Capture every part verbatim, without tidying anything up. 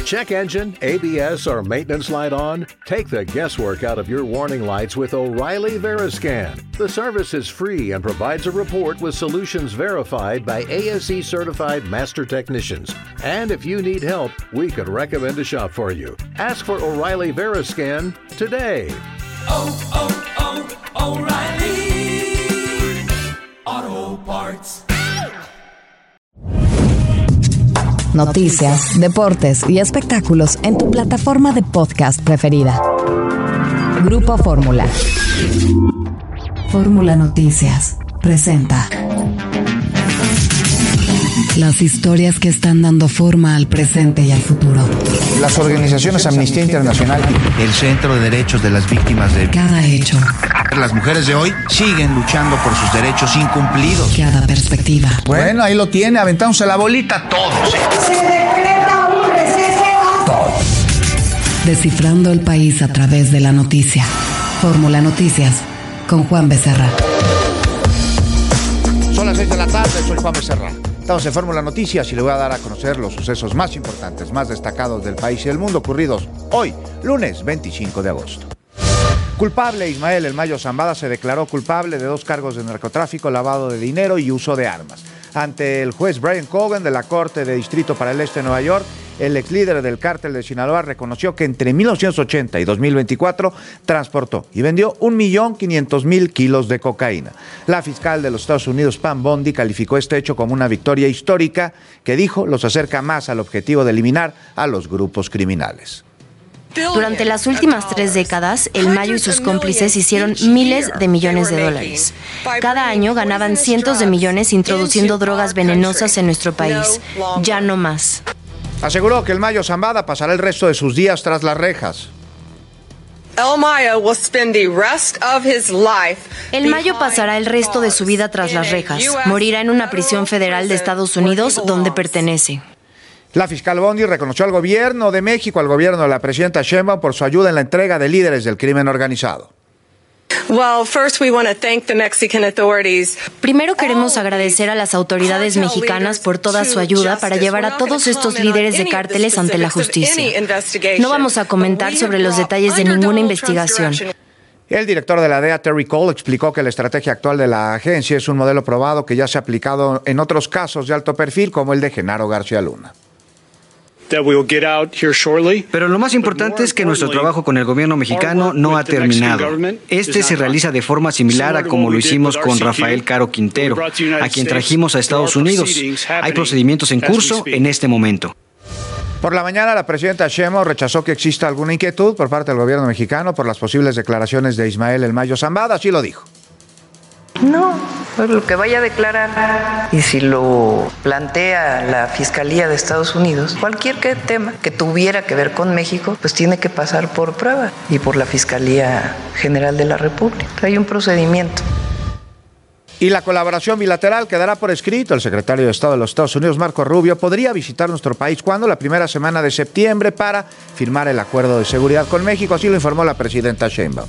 Check engine, A B S, or maintenance light on? Take the guesswork out of your warning lights with O'Reilly Veriscan. The service is free and provides a report with solutions verified by A S E certified master technicians. And if you need help, we could recommend a shop for you. Ask for O'Reilly Veriscan today. Oh, oh, oh, O'Reilly Auto Parts. Noticias, deportes y espectáculos en tu plataforma de podcast preferida. Grupo Fórmula. Fórmula Noticias presenta las historias que están dando forma al presente y al futuro. Las organizaciones Amnistía Internacional, el Centro de Derechos de las Víctimas de... Cada hecho. Las mujeres de hoy siguen luchando por sus derechos incumplidos. Cada perspectiva. Bueno, ahí lo tiene, aventándose la bolita todos. ¿eh? Se decreta un receso. Todos. Descifrando el país a través de la noticia. Fórmula Noticias con Juan Becerra. Son las seis de la tarde, soy Juan Becerra. Estamos en Fórmula Noticias y le voy a dar a conocer los sucesos más importantes, más destacados del país y del mundo ocurridos hoy, lunes veinticinco de agosto. Culpable, Ismael El Mayo Zambada se declaró culpable de dos cargos de narcotráfico, lavado de dinero y uso de armas. Ante el juez Brian Cogan de la Corte de Distrito para el Este de Nueva York, el ex líder del cártel de Sinaloa reconoció que entre mil novecientos ochenta y dos mil veinticuatro transportó y vendió un millón quinientos mil kilos de cocaína. La fiscal de los Estados Unidos, Pam Bondi, calificó este hecho como una victoria histórica que, dijo, los acerca más al objetivo de eliminar a los grupos criminales. Durante las últimas tres décadas, El Mayo y sus cómplices hicieron miles de millones de dólares. Cada año ganaban cientos de millones introduciendo drogas venenosas en nuestro país. Ya no más. Aseguró que El Mayo Zambada pasará el resto de sus días tras las rejas. El Mayo pasará el resto de su vida tras las rejas. Morirá en una prisión federal de Estados Unidos donde pertenece. La fiscal Bondi reconoció al gobierno de México, al gobierno de la presidenta Sheinbaum, por su ayuda en la entrega de líderes del crimen organizado. Primero queremos agradecer a las autoridades mexicanas por toda su ayuda para llevar a todos estos líderes de cárteles ante la justicia. No vamos a comentar sobre los detalles de ninguna investigación. El director de la D E A, Terry Cole, explicó que la estrategia actual de la agencia es un modelo probado que ya se ha aplicado en otros casos de alto perfil, como el de Genaro García Luna. Pero lo más importante es que nuestro trabajo con el gobierno mexicano no ha terminado. Este se realiza de forma similar a como lo hicimos con Rafael Caro Quintero, a quien trajimos a Estados Unidos. Hay procedimientos en curso en este momento. Por la mañana, la presidenta Sheinbaum rechazó que exista alguna inquietud por parte del gobierno mexicano por las posibles declaraciones de Ismael El Mayo Zambada. Así lo dijo. No, pues lo que vaya a declarar y si lo plantea la Fiscalía de Estados Unidos, cualquier que tema que tuviera que ver con México, pues tiene que pasar por prueba y por la Fiscalía General de la República. Hay un procedimiento. Y la colaboración bilateral quedará por escrito. El secretario de Estado de los Estados Unidos, Marco Rubio, podría visitar nuestro país cuando la primera semana de septiembre para firmar el acuerdo de seguridad con México. Así lo informó la presidenta Sheinbaum.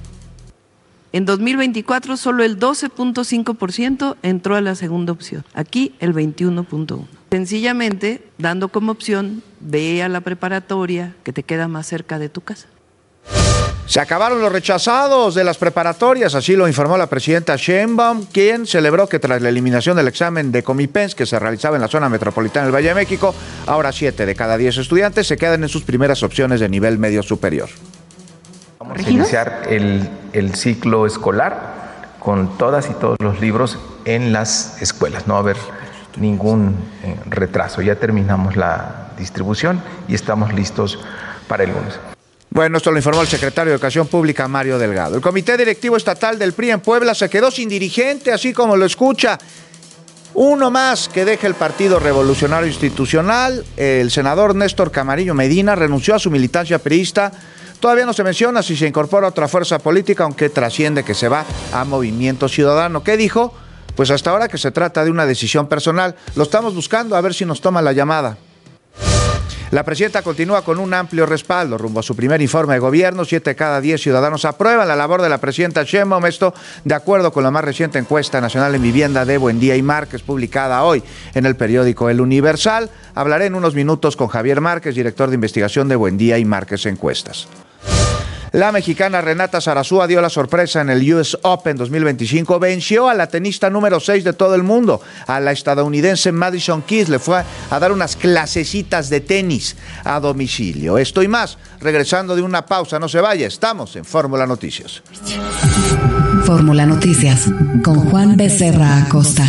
En dos mil veinticuatro solo el doce punto cinco por ciento entró a la segunda opción. Aquí el veintiuno punto uno por ciento. Sencillamente, dando como opción, ve a la preparatoria que te queda más cerca de tu casa. Se acabaron los rechazados de las preparatorias, así lo informó la presidenta Sheinbaum, quien celebró que tras la eliminación del examen de Comipens que se realizaba en la zona metropolitana del Valle de México, ahora siete de cada diez estudiantes se quedan en sus primeras opciones de nivel medio superior. Vamos a iniciar el, el ciclo escolar con todas y todos los libros en las escuelas. No va a haber ningún eh, retraso. Ya terminamos la distribución y estamos listos para el lunes. Bueno, esto lo informó el secretario de Educación Pública, Mario Delgado. El Comité Directivo Estatal del P R I en Puebla se quedó sin dirigente, así como lo escucha. Uno más que deja el Partido Revolucionario Institucional. El senador Néstor Camarillo Medina renunció a su militancia priista. Todavía no se menciona si se incorpora a otra fuerza política, aunque trasciende que se va a Movimiento Ciudadano. ¿Qué dijo? Pues hasta ahora que se trata de una decisión personal. Lo estamos buscando, a ver si nos toma la llamada. La presidenta continúa con un amplio respaldo rumbo a su primer informe de gobierno. Siete de cada diez ciudadanos aprueban la labor de la presidenta Sheinbaum. Esto de acuerdo con la más reciente encuesta nacional en vivienda de Buendía y Márquez, publicada hoy en el periódico El Universal. Hablaré en unos minutos con Javier Márquez, director de investigación de Buendía y Márquez Encuestas. La mexicana Renata Zarazúa dio la sorpresa en el U S Open dos mil veinticinco. Venció a la tenista número seis de todo el mundo, a la estadounidense Madison Keys. Le fue a dar unas clasecitas de tenis a domicilio. Esto y más, regresando de una pausa. No se vaya, estamos en Fórmula Noticias. Fórmula Noticias, con Juan Becerra Acosta.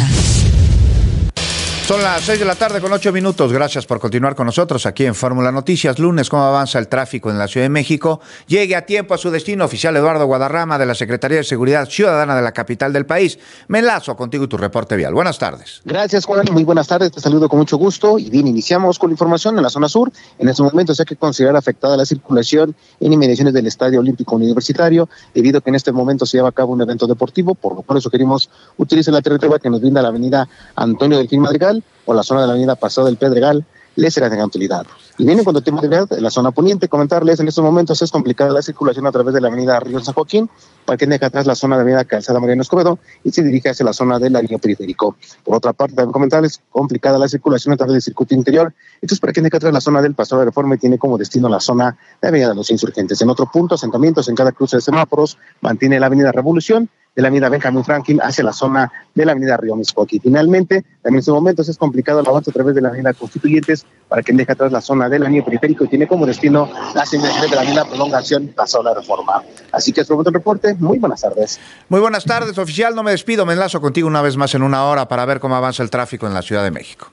Son las seis de la tarde con ocho minutos. Gracias por continuar con nosotros aquí en Fórmula Noticias. Lunes, ¿cómo avanza el tráfico en la Ciudad de México? Llegue a tiempo a su destino. Oficial Eduardo Guadarrama, de la Secretaría de Seguridad Ciudadana de la capital del país. Me enlazo contigo y tu reporte vial. Buenas tardes. Gracias, Juan. Muy buenas tardes. Te saludo con mucho gusto. Y bien, iniciamos con la información en la zona sur. En este momento se hay que considerar afectada la circulación en inmediaciones del Estadio Olímpico Universitario, debido a que en este momento se lleva a cabo un evento deportivo, por lo cual sugerimos utilizar la alternativa que nos brinda la avenida Antonio Delfín Madrigal o la zona de la avenida Paseo del Pedregal. Les será de gran utilidad. Y bien, en cuanto a tema de verdad, en la zona poniente, comentarles, en estos momentos es complicada la circulación a través de la avenida Río San Joaquín, para quien deja atrás la zona de la avenida Calzada Mariano Escobedo y se dirige hacia la zona del anillo periférico. Por otra parte, también comentarles, complicada la circulación a través del circuito interior, entonces para quien deja atrás la zona del Paseo de Reforma y tiene como destino la zona de avenida de los Insurgentes. En otro punto, asentamientos en cada cruce de semáforos, mantiene la avenida Revolución, de la avenida Benjamin Franklin hacia la zona de la avenida Río Mixcoac. Finalmente, también en estos momentos es complicado el avance a través de la avenida Constituyentes para quien deja atrás la zona del anillo periférico y tiene como destino las inmediaciones de la avenida Prolongación Paseo de la Reforma. Así que es por el reporte. Muy buenas tardes. Muy buenas tardes, oficial. No me despido, me enlazo contigo una vez más en una hora para ver cómo avanza el tráfico en la Ciudad de México.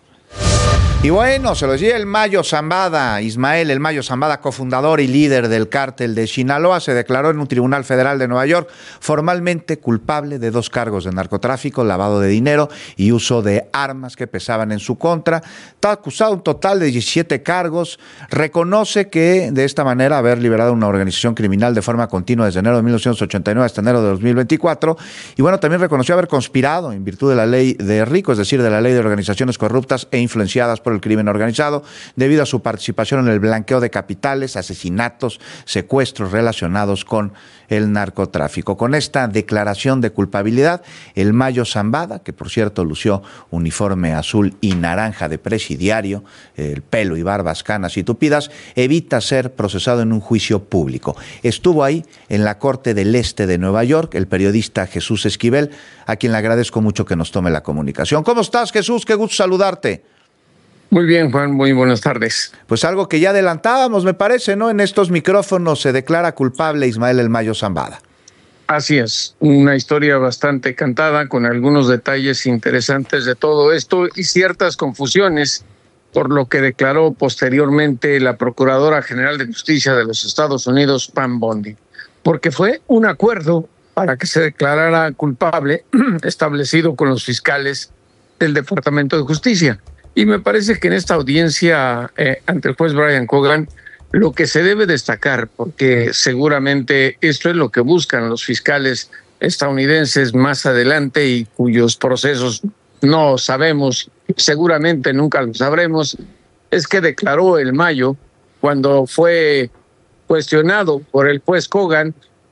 Y bueno, se lo decía el Mayo Zambada, Ismael El Mayo Zambada, cofundador y líder del cártel de Sinaloa, se declaró en un tribunal federal de Nueva York formalmente culpable de dos cargos de narcotráfico, lavado de dinero y uso de armas que pesaban en su contra. Está acusado un total de diecisiete cargos. Reconoce que de esta manera haber liberado una organización criminal de forma continua desde enero de mil novecientos ochenta y nueve hasta enero de dos mil veinticuatro. Y bueno, también reconoció haber conspirado en virtud de la ley de RICO, es decir, de la ley de organizaciones corruptas e influenciadas por el crimen organizado, debido a su participación en el blanqueo de capitales, asesinatos, secuestros relacionados con el narcotráfico. Con esta declaración de culpabilidad, el Mayo Zambada, que por cierto lució uniforme azul y naranja de presidiario, el pelo y barbas canas y tupidas, evita ser procesado en un juicio público. Estuvo ahí en la Corte del Este de Nueva York el periodista Jesús Esquivel, a quien le agradezco mucho que nos tome la comunicación. ¿Cómo estás, Jesús? Qué gusto saludarte. Muy bien, Juan, muy buenas tardes. Pues algo que ya adelantábamos, me parece, ¿no? En estos micrófonos se declara culpable Ismael El Mayo Zambada. Así es, una historia bastante cantada, con algunos detalles interesantes de todo esto y ciertas confusiones, por lo que declaró posteriormente la Procuradora General de Justicia de los Estados Unidos, Pam Bondi, porque fue un acuerdo para que se declarara culpable establecido con los fiscales del Departamento de Justicia. Y me parece que en esta audiencia eh, ante el juez Brian Cogan, lo que se debe destacar, porque seguramente esto es lo que buscan los fiscales estadounidenses más adelante y cuyos procesos no sabemos, seguramente nunca lo sabremos, es que declaró el Mayo cuando fue cuestionado por el juez Cogan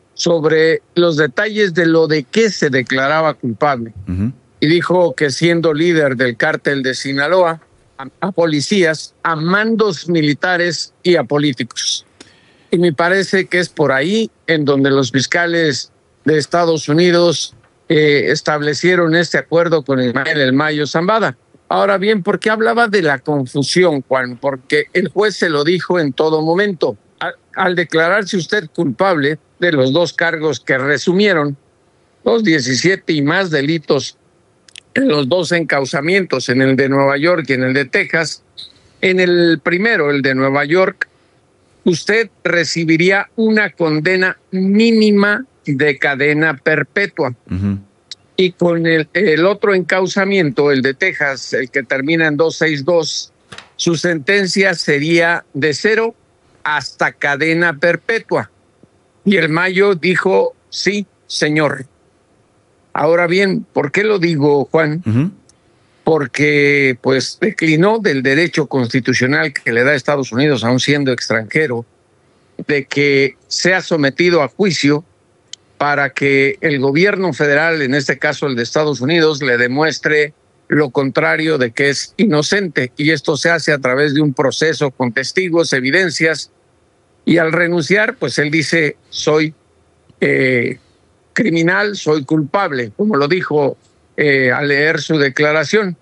sobre los detalles de lo de qué se declaraba culpable. Uh-huh. Y dijo que siendo líder del cártel de Sinaloa, a, a policías, a mandos militares y a políticos. Y me parece que es por ahí en donde los fiscales de Estados Unidos eh, establecieron este acuerdo con Ismael El Mayo Zambada. Ahora bien, ¿por qué hablaba de la confusión, Juan? Porque el juez se lo dijo en todo momento. Al, al declararse usted culpable de los dos cargos que resumieron, los diecisiete y más delitos en los dos encauzamientos, en el de Nueva York y en el de Texas, en el primero, el de Nueva York, usted recibiría una condena mínima de cadena perpetua. Uh-huh. Y con el, el otro encauzamiento, el de Texas, el que termina en doscientos sesenta y dos, su sentencia sería de cero hasta cadena perpetua. Y el Mayo dijo, sí, señor. Ahora bien, ¿por qué lo digo, Juan? Uh-huh. porque pues declinó del derecho constitucional que le da a Estados Unidos, aun siendo extranjero, de que sea sometido a juicio para que el gobierno federal, en este caso el de Estados Unidos, le demuestre lo contrario de que es inocente. Y esto se hace a través de un proceso con testigos, evidencias, y al renunciar, pues él dice, soy eh, criminal, soy culpable, como lo dijo eh, al leer su declaración.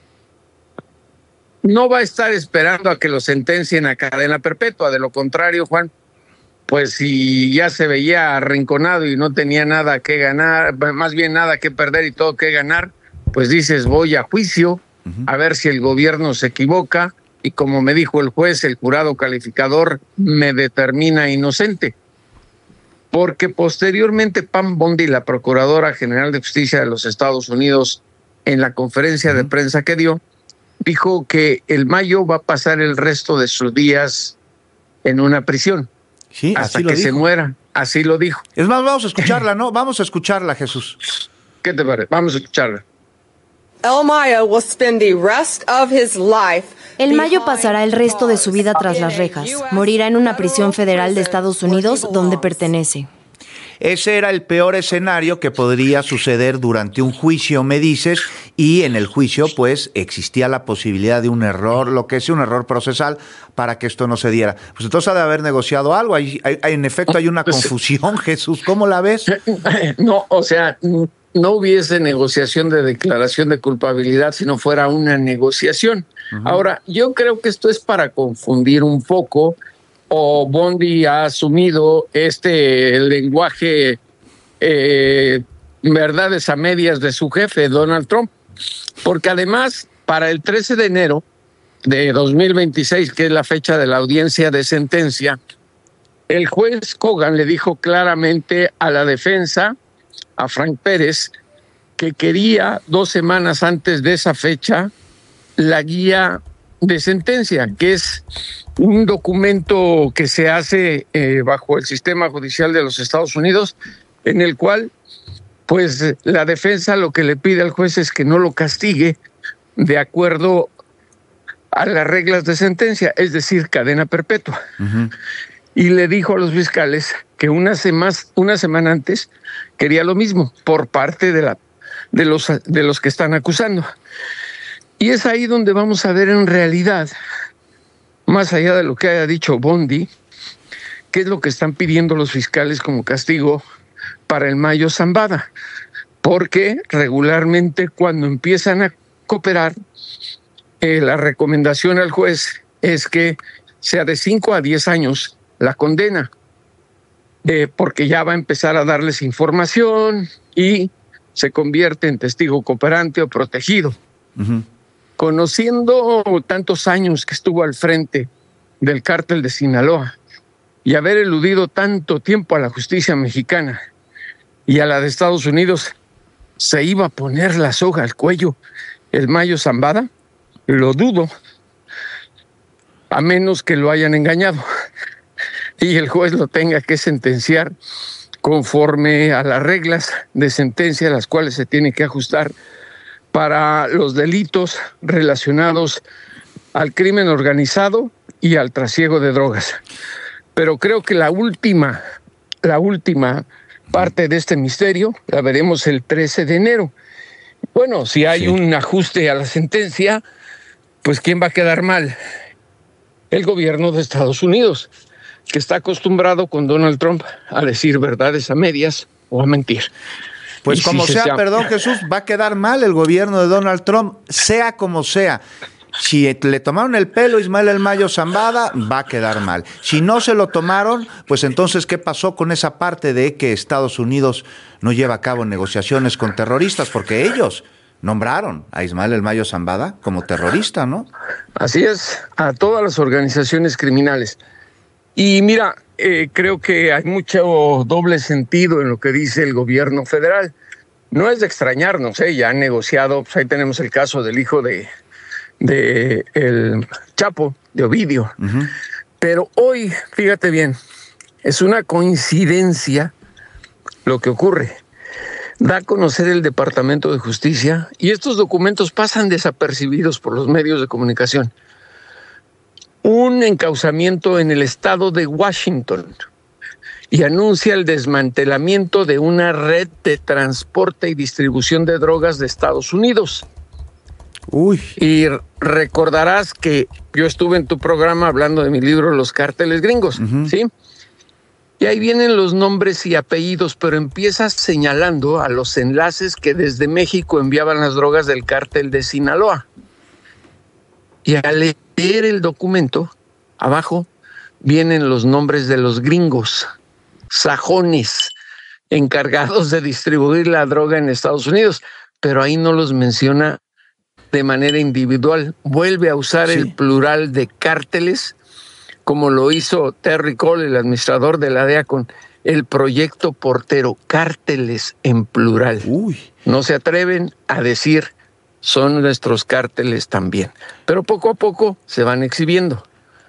No va a estar esperando a que lo sentencien a cadena perpetua, de lo contrario, Juan, pues si ya se veía arrinconado y no tenía nada que ganar, más bien nada que perder y todo que ganar, pues dices, voy a juicio, uh-huh. a ver si el gobierno se equivoca, y como me dijo el juez, el jurado calificador me determina inocente. Porque posteriormente Pam Bondi, la Procuradora General de Justicia de los Estados Unidos, en la conferencia uh-huh. de prensa que dio, dijo que el Mayo va a pasar el resto de sus días en una prisión. Sí, hasta así que lo dijo. se muera, así lo dijo. Es más, vamos a escucharla, ¿no? Vamos a escucharla, Jesús. ¿Qué te parece? Vamos a escucharla. El Mayo will spend the rest of his life. El Mayo pasará el resto de su vida tras las rejas. Morirá en una prisión federal de Estados Unidos donde pertenece. Ese era el peor escenario que podría suceder durante un juicio, me dices, y en el juicio, pues, existía la posibilidad de un error, lo que es un error procesal, para que esto no se diera. Pues entonces ha de haber negociado algo. Hay, hay, en efecto, hay una confusión, Jesús. ¿Cómo la ves? No, o sea, no hubiese negociación de declaración de culpabilidad si no fuera una negociación. Uh-huh. Ahora, yo creo que esto es para confundir un poco, o Bondi ha asumido este lenguaje, eh, verdades a medias de su jefe, Donald Trump, porque además, para el trece de enero de dos mil veintiséis, que es la fecha de la audiencia de sentencia, el juez Kogan le dijo claramente a la defensa, a Frank Pérez, que quería dos semanas antes de esa fecha la guía de sentencia, que es un documento que se hace eh, bajo el sistema judicial de los Estados Unidos, en el cual pues la defensa lo que le pide al juez es que no lo castigue de acuerdo a las reglas de sentencia, es decir, cadena perpetua. Uh-huh. Y le dijo a los fiscales que una, sema, una semana antes quería lo mismo por parte de, la, de, los, de los que están acusando. Y es ahí donde vamos a ver en realidad, más allá de lo que haya dicho Bondi, qué es lo que están pidiendo los fiscales como castigo para el Mayo Zambada. Porque regularmente cuando empiezan a cooperar, eh, la recomendación al juez es que sea de cinco a diez años la condena, eh, porque ya va a empezar a darles información y se convierte en testigo cooperante o protegido. Uh-huh. Conociendo tantos años que estuvo al frente del cártel de Sinaloa y haber eludido tanto tiempo a la justicia mexicana y a la de Estados Unidos, ¿se iba a poner la soga al cuello el Mayo Zambada? Lo dudo, a menos que lo hayan engañado y el juez lo tenga que sentenciar conforme a las reglas de sentencia a las cuales se tiene que ajustar para los delitos relacionados al crimen organizado y al trasiego de drogas. Pero creo que la última, la última parte de este misterio la veremos el trece de enero. Bueno, si hay sí. un ajuste a la sentencia, pues ¿quién va a quedar mal? El gobierno de Estados Unidos, que está acostumbrado con Donald Trump a decir verdades a medias o a mentir. Pues y como si sea, se... perdón Jesús, va a quedar mal el gobierno de Donald Trump, sea como sea. Si le tomaron el pelo a Ismael El Mayo Zambada, va a quedar mal. Si no se lo tomaron, pues entonces, ¿qué pasó con esa parte de que Estados Unidos no lleva a cabo negociaciones con terroristas? Porque ellos nombraron a Ismael El Mayo Zambada como terrorista, ¿no? Así es, a todas las organizaciones criminales. Y mira, eh, creo que hay mucho doble sentido en lo que dice el gobierno federal. No es de extrañarnos, ¿eh? Ya han negociado, pues ahí tenemos el caso del hijo de, de el Chapo, de Ovidio. Uh-huh. Pero hoy, fíjate bien, es una coincidencia lo que ocurre. da a conocer el Departamento de Justicia, y estos documentos pasan desapercibidos por los medios de comunicación, un encauzamiento en el estado de Washington y anuncia el desmantelamiento de una red de transporte y distribución de drogas de Estados Unidos. Uy. Y recordarás que yo estuve en tu programa hablando de mi libro Los Cárteles Gringos, uh-huh. ¿sí? Y ahí vienen los nombres y apellidos, pero empiezas señalando a los enlaces que desde México enviaban las drogas del cártel de Sinaloa. Y al leer el documento, abajo vienen los nombres de los gringos, sajones, encargados de distribuir la droga en Estados Unidos, pero ahí no los menciona de manera individual. Vuelve a usar sí. el plural de cárteles, como lo hizo Terry Cole, el administrador de la D E A, con el proyecto Portero, cárteles en plural. Uy. No se atreven a decir, son nuestros cárteles también. Pero poco a poco se van exhibiendo.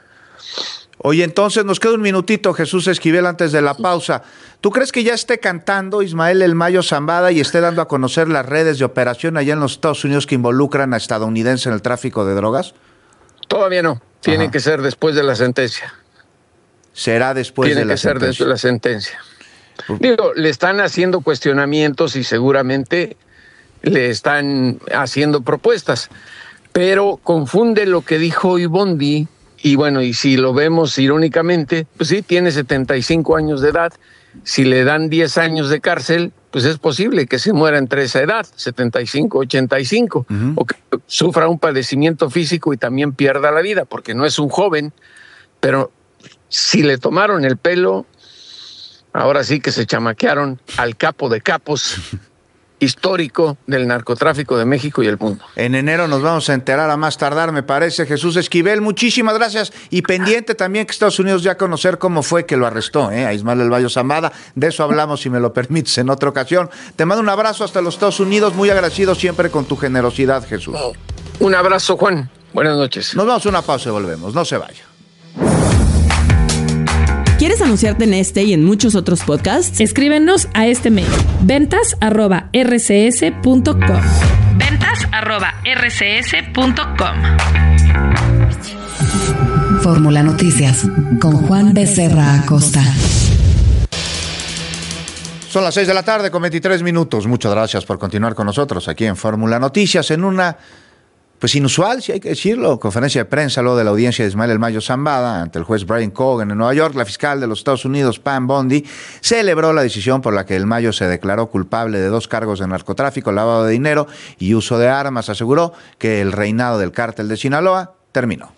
Oye, entonces nos queda un minutito, Jesús Esquivel, antes de la pausa. ¿Tú crees que ya esté cantando Ismael El Mayo Zambada y esté dando a conocer las redes de operación allá en los Estados Unidos que involucran a estadounidenses en el tráfico de drogas? Todavía no. Tiene Ajá. que ser después de la sentencia. Será después Tiene de la que ser sentencia. después de la sentencia. Digo, le están haciendo cuestionamientos y seguramente le están haciendo propuestas, pero confunde lo que dijo hoy Bondi, y bueno, y si lo vemos irónicamente, pues sí, tiene setenta y cinco años de edad. Si le dan diez años de cárcel, pues es posible que se muera entre esa edad, setenta y cinco, ochenta y cinco, uh-huh. o que sufra un padecimiento físico y también pierda la vida, porque no es un joven, pero si le tomaron el pelo, ahora sí que se chamaquearon al capo de capos histórico del narcotráfico de México y el mundo. En enero nos vamos a enterar a más tardar, me parece. Jesús Esquivel, muchísimas gracias. Y pendiente también que Estados Unidos ya conocer cómo fue que lo arrestó, ¿eh? a Ismael El Mayo Zambada. De eso hablamos, si me lo permites, en otra ocasión. Te mando un abrazo hasta los Estados Unidos. Muy agradecido siempre con tu generosidad, Jesús. Un abrazo, Juan. Buenas noches. Nos vamos a una pausa y volvemos. No se vaya. ¿Quieres anunciarte en este y en muchos otros podcasts? Escríbenos a este mail, ventas arroba r c s punto com. ventas arroba r c s punto com. Fórmula Noticias, con Juan Becerra Acosta. Son las seis de la tarde con veintitrés minutos. Muchas gracias por continuar con nosotros aquí en Fórmula Noticias, en una... pues inusual, si hay que decirlo, conferencia de prensa luego de la audiencia de Ismael El Mayo Zambada ante el juez Brian Cogan en Nueva York. La fiscal de los Estados Unidos, Pam Bondi, celebró la decisión por la que El Mayo se declaró culpable de dos cargos de narcotráfico, lavado de dinero y uso de armas. Aseguró que el reinado del cártel de Sinaloa terminó.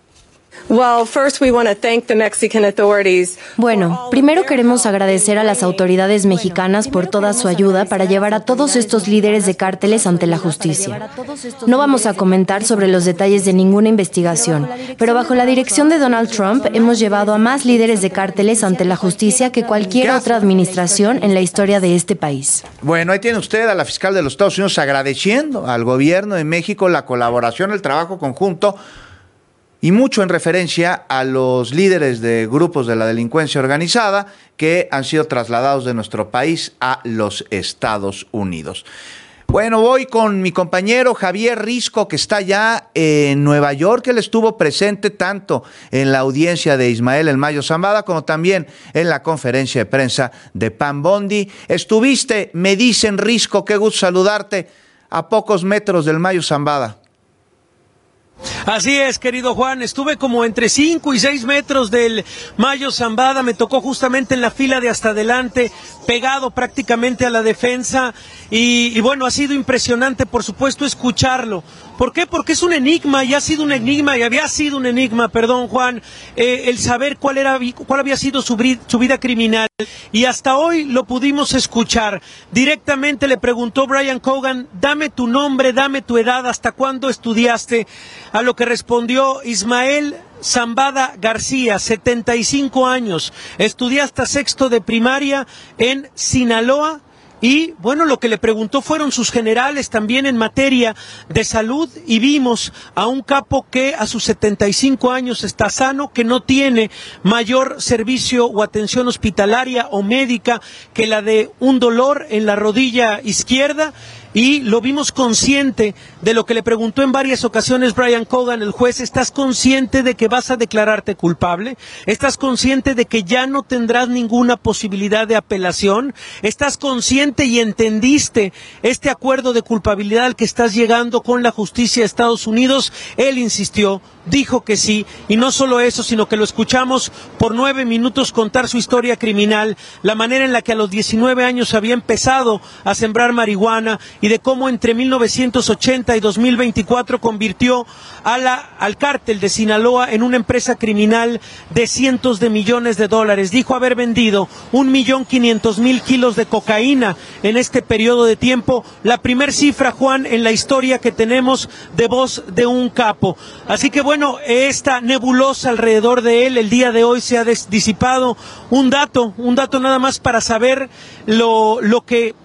Bueno, primero queremos agradecer a las autoridades mexicanas por toda su ayuda para llevar a todos estos líderes de cárteles ante la justicia. No vamos a comentar sobre los detalles de ninguna investigación, pero bajo la dirección de Donald Trump hemos llevado a más líderes de cárteles ante la justicia que cualquier otra administración en la historia de este país. Bueno, ahí tiene usted a la fiscal de los Estados Unidos agradeciendo al gobierno de México la colaboración, el trabajo conjunto, y mucho en referencia a los líderes de grupos de la delincuencia organizada que han sido trasladados de nuestro país a los Estados Unidos. Bueno, voy con mi compañero Javier Risco, que está ya en Nueva York. Él estuvo presente tanto en la audiencia de Ismael El Mayo Zambada como también en la conferencia de prensa de Pam Bondi. Estuviste, me dicen, Risco, qué gusto saludarte, a pocos metros del Mayo Zambada. Así es, querido Juan, estuve como entre cinco y seis metros del Mayo Zambada, me tocó justamente en la fila de hasta adelante, pegado prácticamente a la defensa, y, y bueno, ha sido impresionante, por supuesto, escucharlo. ¿Por qué? Porque es un enigma, y ha sido un enigma, y había sido un enigma, perdón, Juan, eh, el saber cuál era, cuál había sido su, su vida criminal, y hasta hoy lo pudimos escuchar. Directamente le preguntó Brian Cogan, dame tu nombre, dame tu edad, ¿hasta cuándo estudiaste? A lo que respondió Ismael Zambada García, setenta y cinco años, estudié hasta sexto de primaria en Sinaloa, y bueno, lo que le preguntó fueron sus generales también en materia de salud, y vimos a un capo que a sus setenta y cinco años está sano, que no tiene mayor servicio o atención hospitalaria o médica que la de un dolor en la rodilla izquierda. Y lo vimos consciente de lo que le preguntó en varias ocasiones Brian Cogan, el juez. ¿Estás consciente de que vas a declararte culpable? ¿Estás consciente de que ya no tendrás ninguna posibilidad de apelación? ¿Estás consciente y entendiste este acuerdo de culpabilidad al que estás llegando con la justicia de Estados Unidos? Él insistió, dijo que sí, y no solo eso, sino que lo escuchamos por nueve minutos contar su historia criminal, la manera en la que a los diecinueve años había empezado a sembrar marihuana, y de cómo entre mil novecientos ochenta y dos mil veinticuatro convirtió a la, al cártel de Sinaloa en una empresa criminal de cientos de millones de dólares. Dijo haber vendido un millón quinientos mil kilos de cocaína en este periodo de tiempo, la primer cifra, Juan, en la historia que tenemos de voz de un capo. Así que bueno, esta nebulosa alrededor de él el día de hoy se ha disipado. Un dato, un dato nada más para saber lo, lo que...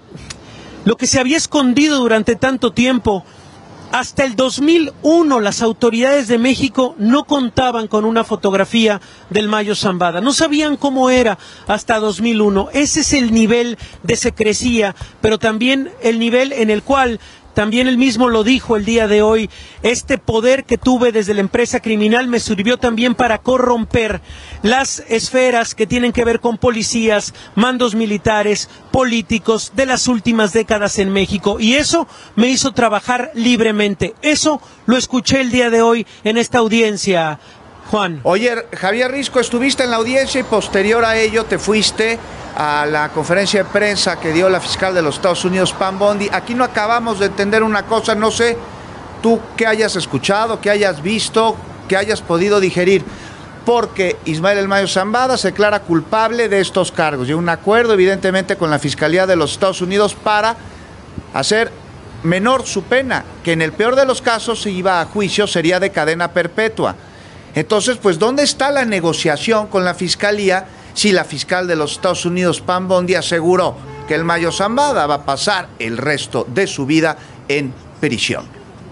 Lo que se había escondido durante tanto tiempo. Hasta el dos mil uno las autoridades de México no contaban con una fotografía del Mayo Zambada, no sabían cómo era hasta dos mil uno. Ese es el nivel de secrecía, pero también el nivel en el cual, también él mismo lo dijo el día de hoy, este poder que tuve desde la empresa criminal me sirvió también para corromper las esferas que tienen que ver con policías, mandos militares, políticos de las últimas décadas en México, y eso me hizo trabajar libremente. Eso lo escuché el día de hoy en esta audiencia, Juan. Oye, Javier Risco, estuviste en la audiencia y posterior a ello te fuiste a la conferencia de prensa que dio la fiscal de los Estados Unidos, Pam Bondi. Aquí no acabamos de entender una cosa, no sé tú qué hayas escuchado, qué hayas visto, qué hayas podido digerir, porque Ismael El Mayo Zambada se declara culpable de estos cargos y un acuerdo evidentemente con la Fiscalía de los Estados Unidos para hacer menor su pena, que en el peor de los casos, si iba a juicio, sería de cadena perpetua. Entonces, pues, ¿dónde está la negociación con la Fiscalía si la fiscal de los Estados Unidos, Pam Bondi, aseguró que el Mayo Zambada va a pasar el resto de su vida en prisión?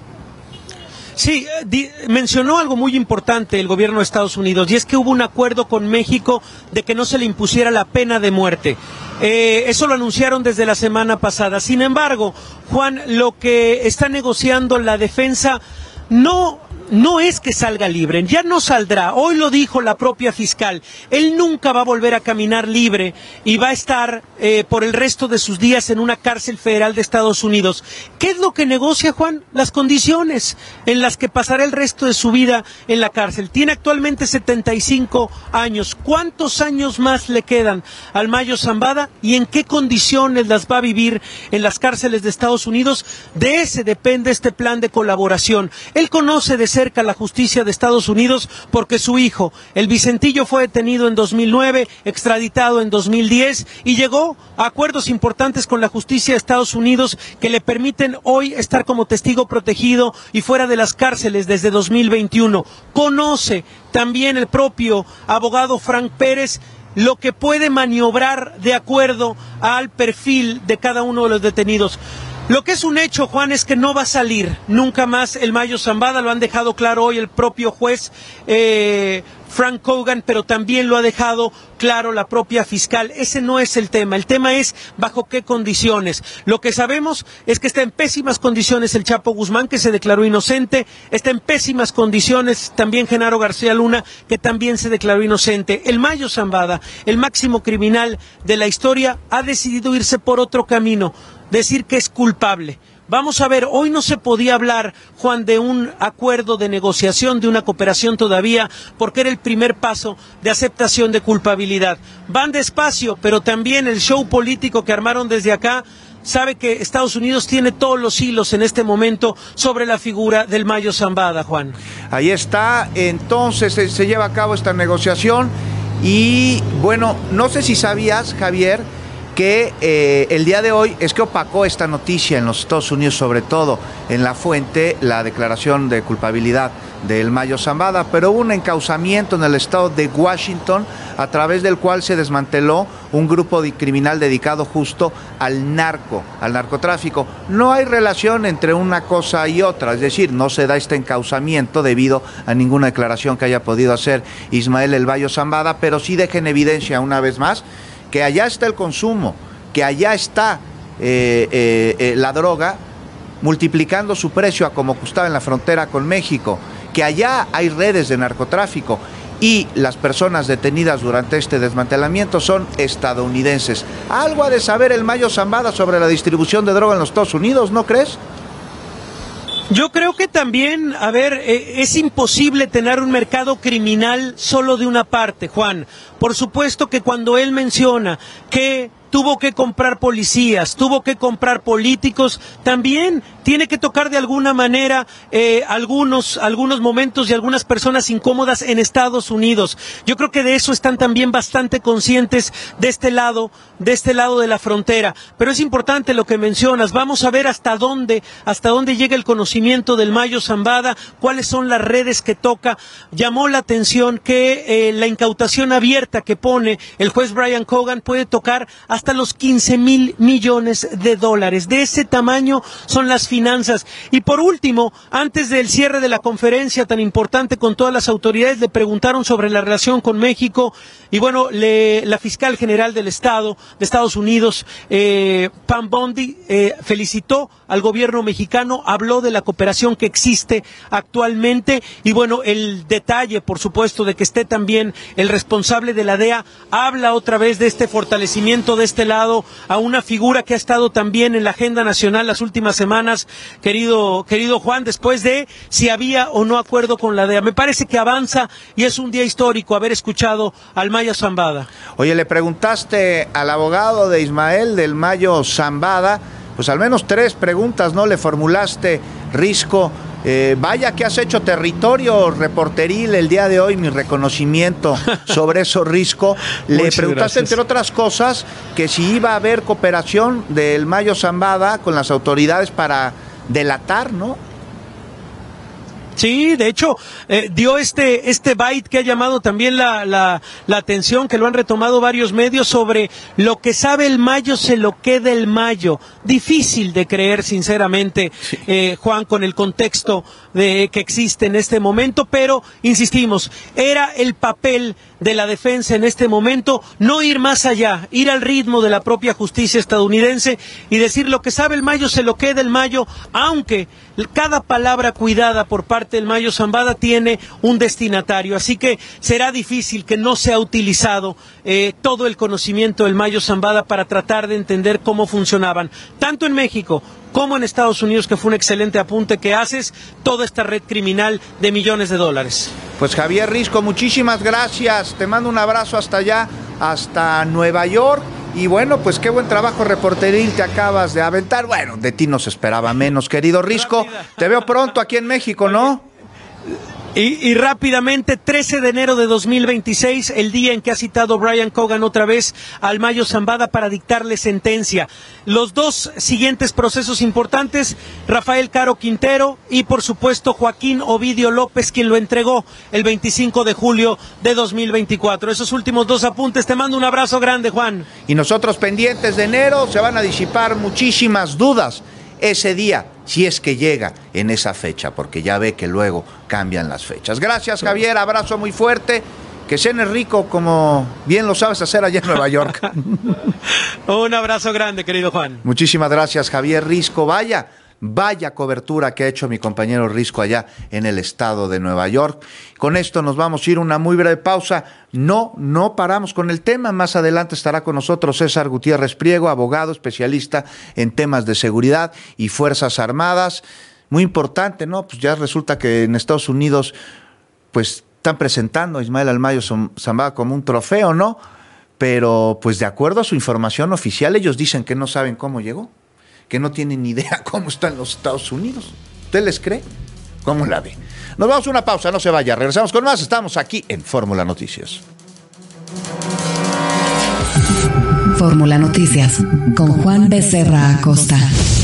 Sí, di, mencionó algo muy importante el gobierno de Estados Unidos, y es que hubo un acuerdo con México de que no se le impusiera la pena de muerte. Eh, eso lo anunciaron desde la semana pasada. Sin embargo, Juan, lo que está negociando la defensa no... no es que salga libre, ya no saldrá. Hoy lo dijo la propia fiscal, él nunca va a volver a caminar libre y va a estar eh, por el resto de sus días en una cárcel federal de Estados Unidos. ¿Qué es lo que negocia, Juan? Las condiciones en las que pasará el resto de su vida en la cárcel. Tiene actualmente setenta y cinco años. ¿Cuántos años más le quedan al Mayo Zambada y en qué condiciones las va a vivir en las cárceles de Estados Unidos? De ese depende este plan de colaboración. Él conoce de cerca la justicia de Estados Unidos porque su hijo, el Vicentillo, fue detenido en dos mil nueve, extraditado en dos mil diez y llegó a acuerdos importantes con la justicia de Estados Unidos que le permiten hoy estar como testigo protegido y fuera de las cárceles desde dos mil veintiuno. Conoce también el propio abogado Frank Pérez lo que puede maniobrar de acuerdo al perfil de cada uno de los detenidos. Lo que es un hecho, Juan, es que no va a salir nunca más el Mayo Zambada, lo han dejado claro hoy el propio juez eh, Frank Cogan, pero también lo ha dejado claro la propia fiscal. Ese no es el tema, el tema es bajo qué condiciones. Lo que sabemos es que está en pésimas condiciones el Chapo Guzmán, que se declaró inocente, está en pésimas condiciones también Genaro García Luna, que también se declaró inocente. El Mayo Zambada, el máximo criminal de la historia, ha decidido irse por otro camino, decir que es culpable. Vamos a ver, hoy no se podía hablar, Juan, de un acuerdo de negociación, de una cooperación todavía, porque era el primer paso de aceptación de culpabilidad. Van despacio, pero también el show político que armaron desde acá sabe que Estados Unidos tiene todos los hilos en este momento sobre la figura del Mayo Zambada, Juan. Ahí está, entonces se, se lleva a cabo esta negociación y, bueno, no sé si sabías, Javier, que eh, el día de hoy es que opacó esta noticia en los Estados Unidos, sobre todo en la fuente, la declaración de culpabilidad del Mayo Zambada, pero hubo un encauzamiento en el estado de Washington a través del cual se desmanteló un grupo de criminal dedicado justo al narco, al narcotráfico. No hay relación entre una cosa y otra, es decir, no se da este encauzamiento debido a ninguna declaración que haya podido hacer Ismael El Mayo Zambada, pero sí deja en evidencia una vez más que allá está el consumo, que allá está eh, eh, eh, la droga multiplicando su precio a como costaba en la frontera con México, que allá hay redes de narcotráfico y las personas detenidas durante este desmantelamiento son estadounidenses. Algo ha de saber el Mayo Zambada sobre la distribución de droga en los Estados Unidos, ¿no crees? Yo creo que también, a ver, eh, es imposible tener un mercado criminal solo de una parte, Juan. Por supuesto que cuando él menciona que tuvo que comprar policías, tuvo que comprar políticos, también tiene que tocar de alguna manera eh, algunos, algunos momentos y algunas personas incómodas en Estados Unidos. Yo creo que de eso están también bastante conscientes de este lado, de este lado de la frontera. Pero es importante lo que mencionas. Vamos a ver hasta dónde, hasta dónde llega el conocimiento del Mayo Zambada, cuáles son las redes que toca. Llamó la atención que eh, la incautación abierta que pone el juez Brian Cogan puede tocar hasta los quince mil millones de dólares. De ese tamaño son las finanzas. Y por último, antes del cierre de la conferencia tan importante con todas las autoridades, le preguntaron sobre la relación con México y bueno, le, la fiscal general del Estado, de Estados Unidos, eh, Pam Bondi, eh, felicitó al gobierno mexicano, habló de la cooperación que existe actualmente y bueno, el detalle, por supuesto, de que esté también el responsable de la D E A, habla otra vez de este fortalecimiento de este lado a una figura que ha estado también en la agenda nacional las últimas semanas, querido, querido Juan, después de si había o no acuerdo con la D E A. Me parece que avanza y es un día histórico haber escuchado al Mayo Zambada. Oye, le preguntaste al abogado de Ismael del Mayo Zambada, pues al menos tres preguntas, ¿no? Le formulaste, Risco. Eh, vaya que has hecho territorio reporteril el día de hoy, mi reconocimiento sobre eso, Risco. Le Muchas preguntaste, gracias. entre otras cosas, que si iba a haber cooperación del Mayo Zambada con las autoridades para delatar, ¿no? Sí, de hecho, eh, dio este este byte que ha llamado también la, la, la atención, que lo han retomado varios medios, sobre lo que sabe el Mayo se lo queda el Mayo. Difícil de creer, sinceramente, sí. eh, Juan, con el contexto de, que existe en este momento, pero, insistimos, era el papel de la defensa en este momento, no ir más allá, ir al ritmo de la propia justicia estadounidense y decir lo que sabe el Mayo se lo queda el Mayo, aunque cada palabra cuidada por parte del Mayo Zambada tiene un destinatario, así que será difícil que no sea utilizado eh, todo el conocimiento del Mayo Zambada para tratar de entender cómo funcionaban, tanto en México como en Estados Unidos, que fue un excelente apunte que haces, toda esta red criminal de millones de dólares. Pues Javier Risco, muchísimas gracias, te mando un abrazo hasta allá, hasta Nueva York, y bueno, pues qué buen trabajo reporteril te acabas de aventar. Bueno, de ti no se esperaba menos, querido Risco. Rápida. Te veo pronto aquí en México, ¿no? Y, y rápidamente, trece de enero de dos mil veintiséis, el día en que ha citado Brian Cogan otra vez al Mayo Zambada para dictarle sentencia. Los dos siguientes procesos importantes, Rafael Caro Quintero y por supuesto Joaquín Ovidio López, quien lo entregó el veinticinco de julio de dos mil veinticuatro. Esos últimos dos apuntes, te mando un abrazo grande, Juan. Y nosotros pendientes de enero, se van a disipar muchísimas dudas ese día, si es que llega en esa fecha, porque ya ve que luego cambian las fechas. Gracias, Javier, abrazo muy fuerte, que cenes rico como bien lo sabes hacer allá en Nueva York. Un abrazo grande, querido Juan. Muchísimas gracias, Javier Risco. Vaya, vaya cobertura que ha hecho mi compañero Risco allá en el estado de Nueva York. Con esto nos vamos a ir a una muy breve pausa. No, no paramos con el tema. Más adelante estará con nosotros César Gutiérrez Priego, abogado especialista en temas de seguridad y Fuerzas Armadas. Muy importante, ¿no? Pues ya resulta que en Estados Unidos, pues están presentando a Ismael El Mayo Zambada como un trofeo, ¿no? Pero, pues de acuerdo a su información oficial, ellos dicen que no saben cómo llegó, que no tienen ni idea cómo están los Estados Unidos. ¿Usted les cree? ¿Cómo la ve? Nos vamos a una pausa, no se vaya. Regresamos con más. Estamos aquí en Fórmula Noticias. Fórmula Noticias con Juan Becerra Acosta.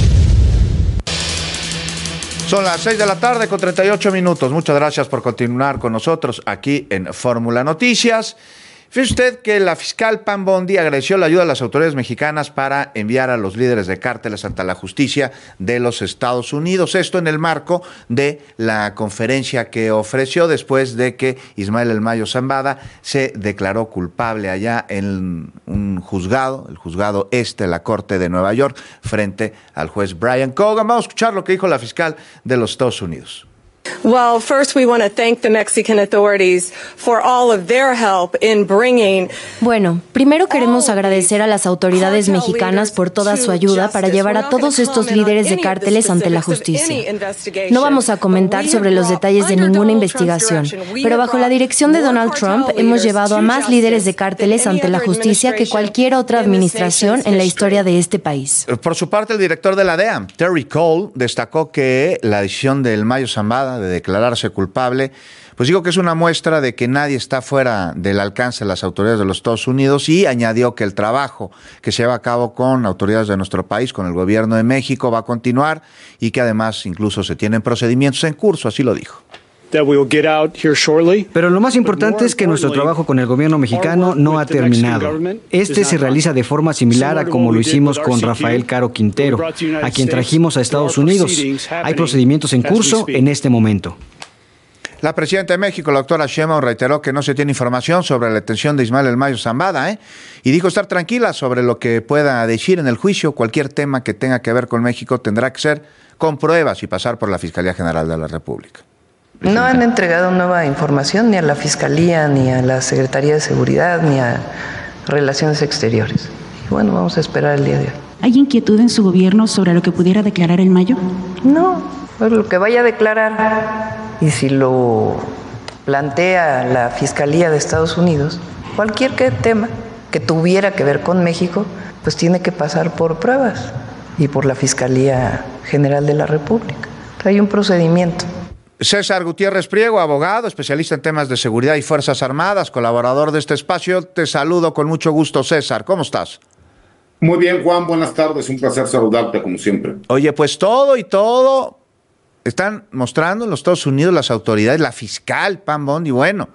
Son las seis de la tarde con treinta y ocho minutos. Muchas gracias por continuar con nosotros aquí en Fórmula Noticias. Fíjese usted que la fiscal Pam Bondi agradeció la ayuda de las autoridades mexicanas para enviar a los líderes de cárteles ante la justicia de los Estados Unidos. Esto en el marco de la conferencia que ofreció después de que Ismael El Mayo Zambada se declaró culpable allá en un juzgado, el juzgado este de la Corte de Nueva York, frente al juez Brian Cogan. Vamos a escuchar lo que dijo la fiscal de los Estados Unidos. Well, first we want to thank the Mexican authorities for all of their help in bringing. Bueno, primero queremos agradecer a las autoridades mexicanas por toda su ayuda para llevar a todos estos líderes de cárteles ante la justicia. No vamos a comentar sobre los detalles de ninguna investigación, pero bajo la dirección de Donald Trump hemos llevado a más líderes de cárteles ante la justicia que cualquier otra administración en la historia de este país. Por su parte, el director de la D E A, Terry Cole, destacó que la decisión del Mayo Zambada de declararse culpable, pues digo que es una muestra de que nadie está fuera del alcance de las autoridades de los Estados Unidos, y añadió que el trabajo que se lleva a cabo con autoridades de nuestro país, con el gobierno de México, va a continuar y que además incluso se tienen procedimientos en curso, así lo dijo. Pero lo más importante es que nuestro trabajo con el gobierno mexicano no ha terminado. Este se realiza de forma similar a como lo hicimos con Rafael Caro Quintero, a quien trajimos a Estados Unidos. Hay procedimientos en curso en este momento. La presidenta de México, la doctora Sheinbaum, reiteró que no se tiene información sobre la detención de Ismael El Mayo Zambada, ¿eh? y dijo estar tranquila sobre lo que pueda decir en el juicio. Cualquier tema que tenga que ver con México tendrá que ser con pruebas y pasar por la Fiscalía General de la República. No han entregado nueva información ni a la Fiscalía, ni a la Secretaría de Seguridad, ni a Relaciones Exteriores. Y bueno, vamos a esperar el día de hoy. ¿Hay inquietud en su gobierno sobre lo que pudiera declarar El Mayo? No, pues lo que vaya a declarar. Y si lo plantea la Fiscalía de Estados Unidos, cualquier que tema que tuviera que ver con México, pues tiene que pasar por pruebas y por la Fiscalía General de la República. Hay un procedimiento. César Gutiérrez Priego, abogado, especialista en temas de seguridad y Fuerzas Armadas, colaborador de este espacio. Te saludo con mucho gusto, César. ¿Cómo estás? Muy bien, Juan. Buenas tardes. Un placer saludarte, como siempre. Oye, pues todo y todo están mostrando en los Estados Unidos las autoridades, la fiscal Pam Bondi, bueno,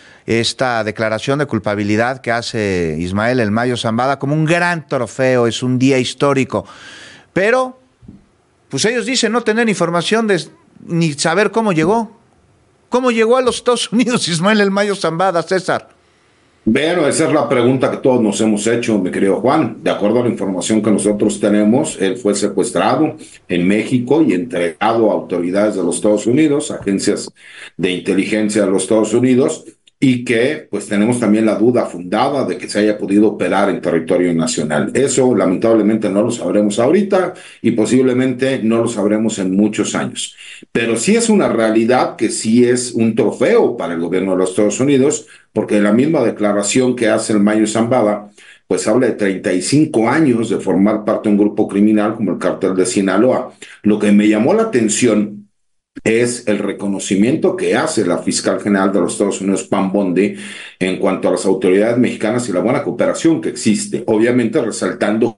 esta declaración de culpabilidad que hace Ismael El Mayo Zambada como un gran trofeo, es un día histórico. Pero, pues ellos dicen no tener información de ni saber cómo llegó. ¿Cómo llegó a los Estados Unidos Ismael El Mayo Zambada, César? Bueno, esa es la pregunta que todos nos hemos hecho, mi querido Juan. De acuerdo a la información que nosotros tenemos, él fue secuestrado en México y entregado a autoridades de los Estados Unidos, agencias de inteligencia de los Estados Unidos, y que pues tenemos también la duda fundada de que se haya podido operar en territorio nacional. Eso lamentablemente no lo sabremos ahorita y posiblemente no lo sabremos en muchos años. Pero sí es una realidad que sí es un trofeo para el gobierno de los Estados Unidos, porque la misma declaración que hace el Mayo Zambada pues habla de treinta y cinco años de formar parte de un grupo criminal como el Cártel de Sinaloa. Lo que me llamó la atención es el reconocimiento que hace la fiscal general de los Estados Unidos, Pam Bondi, en cuanto a las autoridades mexicanas y la buena cooperación que existe, obviamente resaltando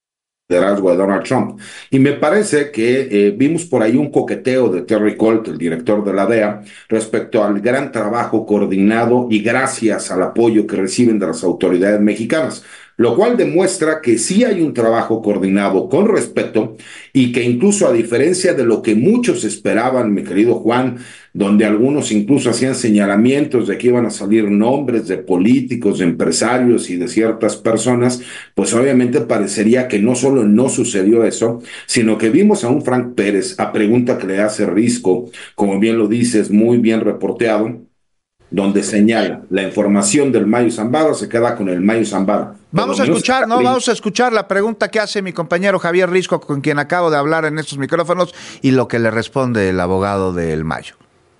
el liderazgo de Donald Trump. Y me parece que eh, vimos por ahí un coqueteo de Terry Colt, el director de la D E A, respecto al gran trabajo coordinado y gracias al apoyo que reciben de las autoridades mexicanas, lo cual demuestra que sí hay un trabajo coordinado con respeto y que incluso a diferencia de lo que muchos esperaban, mi querido Juan, donde algunos incluso hacían señalamientos de que iban a salir nombres de políticos, de empresarios y de ciertas personas, pues obviamente parecería que no solo no sucedió eso, sino que vimos a un Frank Pérez, a pregunta que le hace Risco, como bien lo dices, muy bien reporteado, donde señala la información del Mayo Zambada se queda con el Mayo Zambada. Vamos a escuchar, ¿no? Vamos a escuchar la pregunta que hace mi compañero Javier Risco, con quien acabo de hablar en estos micrófonos, y lo que le responde el abogado del Mayo.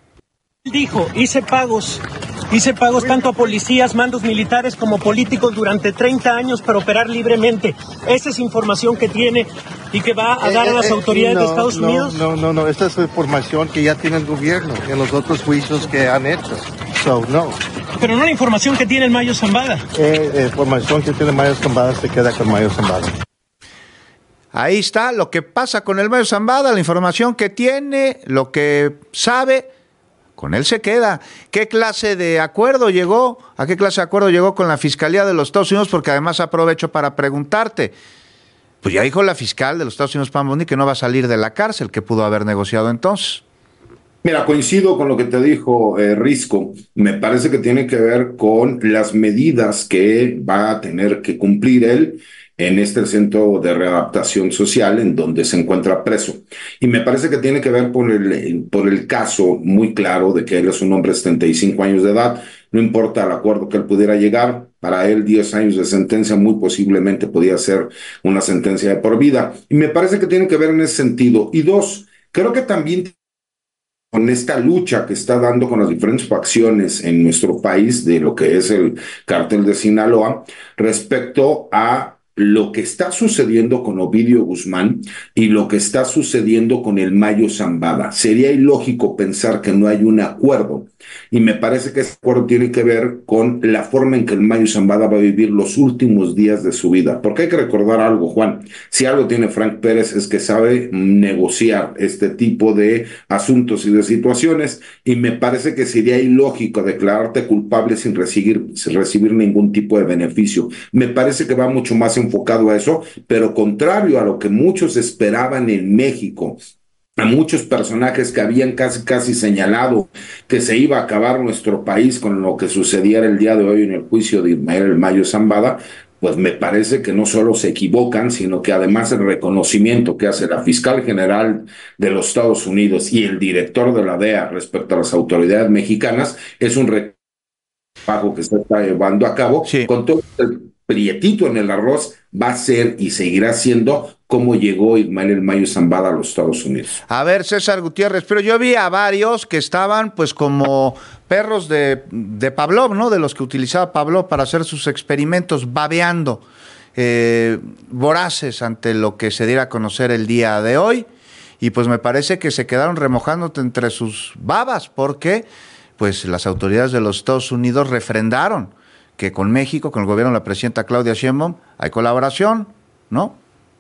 Dijo, hice pagos, hice pagos tanto a policías, mandos militares como políticos durante treinta años para operar libremente. Esa es información que tiene y que va a dar eh, a las autoridades eh, no, de Estados no, Unidos. No, no, no, esta es información que ya tiene el gobierno en los otros juicios que han hecho. So, no. pero no la información que tiene el Mayo Zambada. Eh, eh, información que tiene Mayo Zambada se queda con Mayo Zambada. Ahí está lo que pasa con el Mayo Zambada, la información que tiene, lo que sabe, con él se queda. ¿Qué clase de acuerdo llegó? ¿A qué clase de acuerdo llegó con la Fiscalía de los Estados Unidos? Porque además aprovecho para preguntarte. Pues ya dijo la fiscal de los Estados Unidos, Pam Bondi, que no va a salir de la cárcel, que pudo haber negociado entonces. Mira, coincido con lo que te dijo eh, Risco. Me parece que tiene que ver con las medidas que va a tener que cumplir él en este centro de readaptación social en donde se encuentra preso. Y me parece que tiene que ver por el, por el caso muy claro de que él es un hombre de setenta y cinco años de edad. No importa el acuerdo que él pudiera llegar, para él diez años de sentencia muy posiblemente podía ser una sentencia de por vida. Y me parece que tiene que ver en ese sentido. Y dos, creo que también con esta lucha que está dando con las diferentes facciones en nuestro país de lo que es el cártel de Sinaloa respecto a lo que está sucediendo con Ovidio Guzmán y lo que está sucediendo con el Mayo Zambada. Sería ilógico pensar que no hay un acuerdo, y me parece que ese acuerdo tiene que ver con la forma en que el Mayo Zambada va a vivir los últimos días de su vida. Porque hay que recordar algo, Juan, si algo tiene Frank Pérez es que sabe negociar este tipo de asuntos y de situaciones, y me parece que sería ilógico declararte culpable sin recibir, sin recibir ningún tipo de beneficio. Me parece que va mucho más enfocado a eso, pero contrario a lo que muchos esperaban en México, a muchos personajes que habían casi casi señalado que se iba a acabar nuestro país con lo que sucediera el día de hoy en el juicio de Ismael El Mayo Zambada, pues me parece que no solo se equivocan, sino que además el reconocimiento que hace la fiscal general de los Estados Unidos y el director de la D E A respecto a las autoridades mexicanas es un trabajo que se está llevando a cabo, sí, con todo el prietito en el arroz, va a ser y seguirá siendo cómo llegó Ismael El Mayo Zambada a los Estados Unidos. A ver, César Gutiérrez, pero yo vi a varios que estaban pues como perros de, de Pavlov, ¿no? De los que utilizaba Pavlov para hacer sus experimentos, babeando, eh, voraces ante lo que se diera a conocer el día de hoy, y pues me parece que se quedaron remojándote entre sus babas, porque pues las autoridades de los Estados Unidos refrendaron que con México, con el gobierno de la presidenta Claudia Sheinbaum, hay colaboración, ¿no?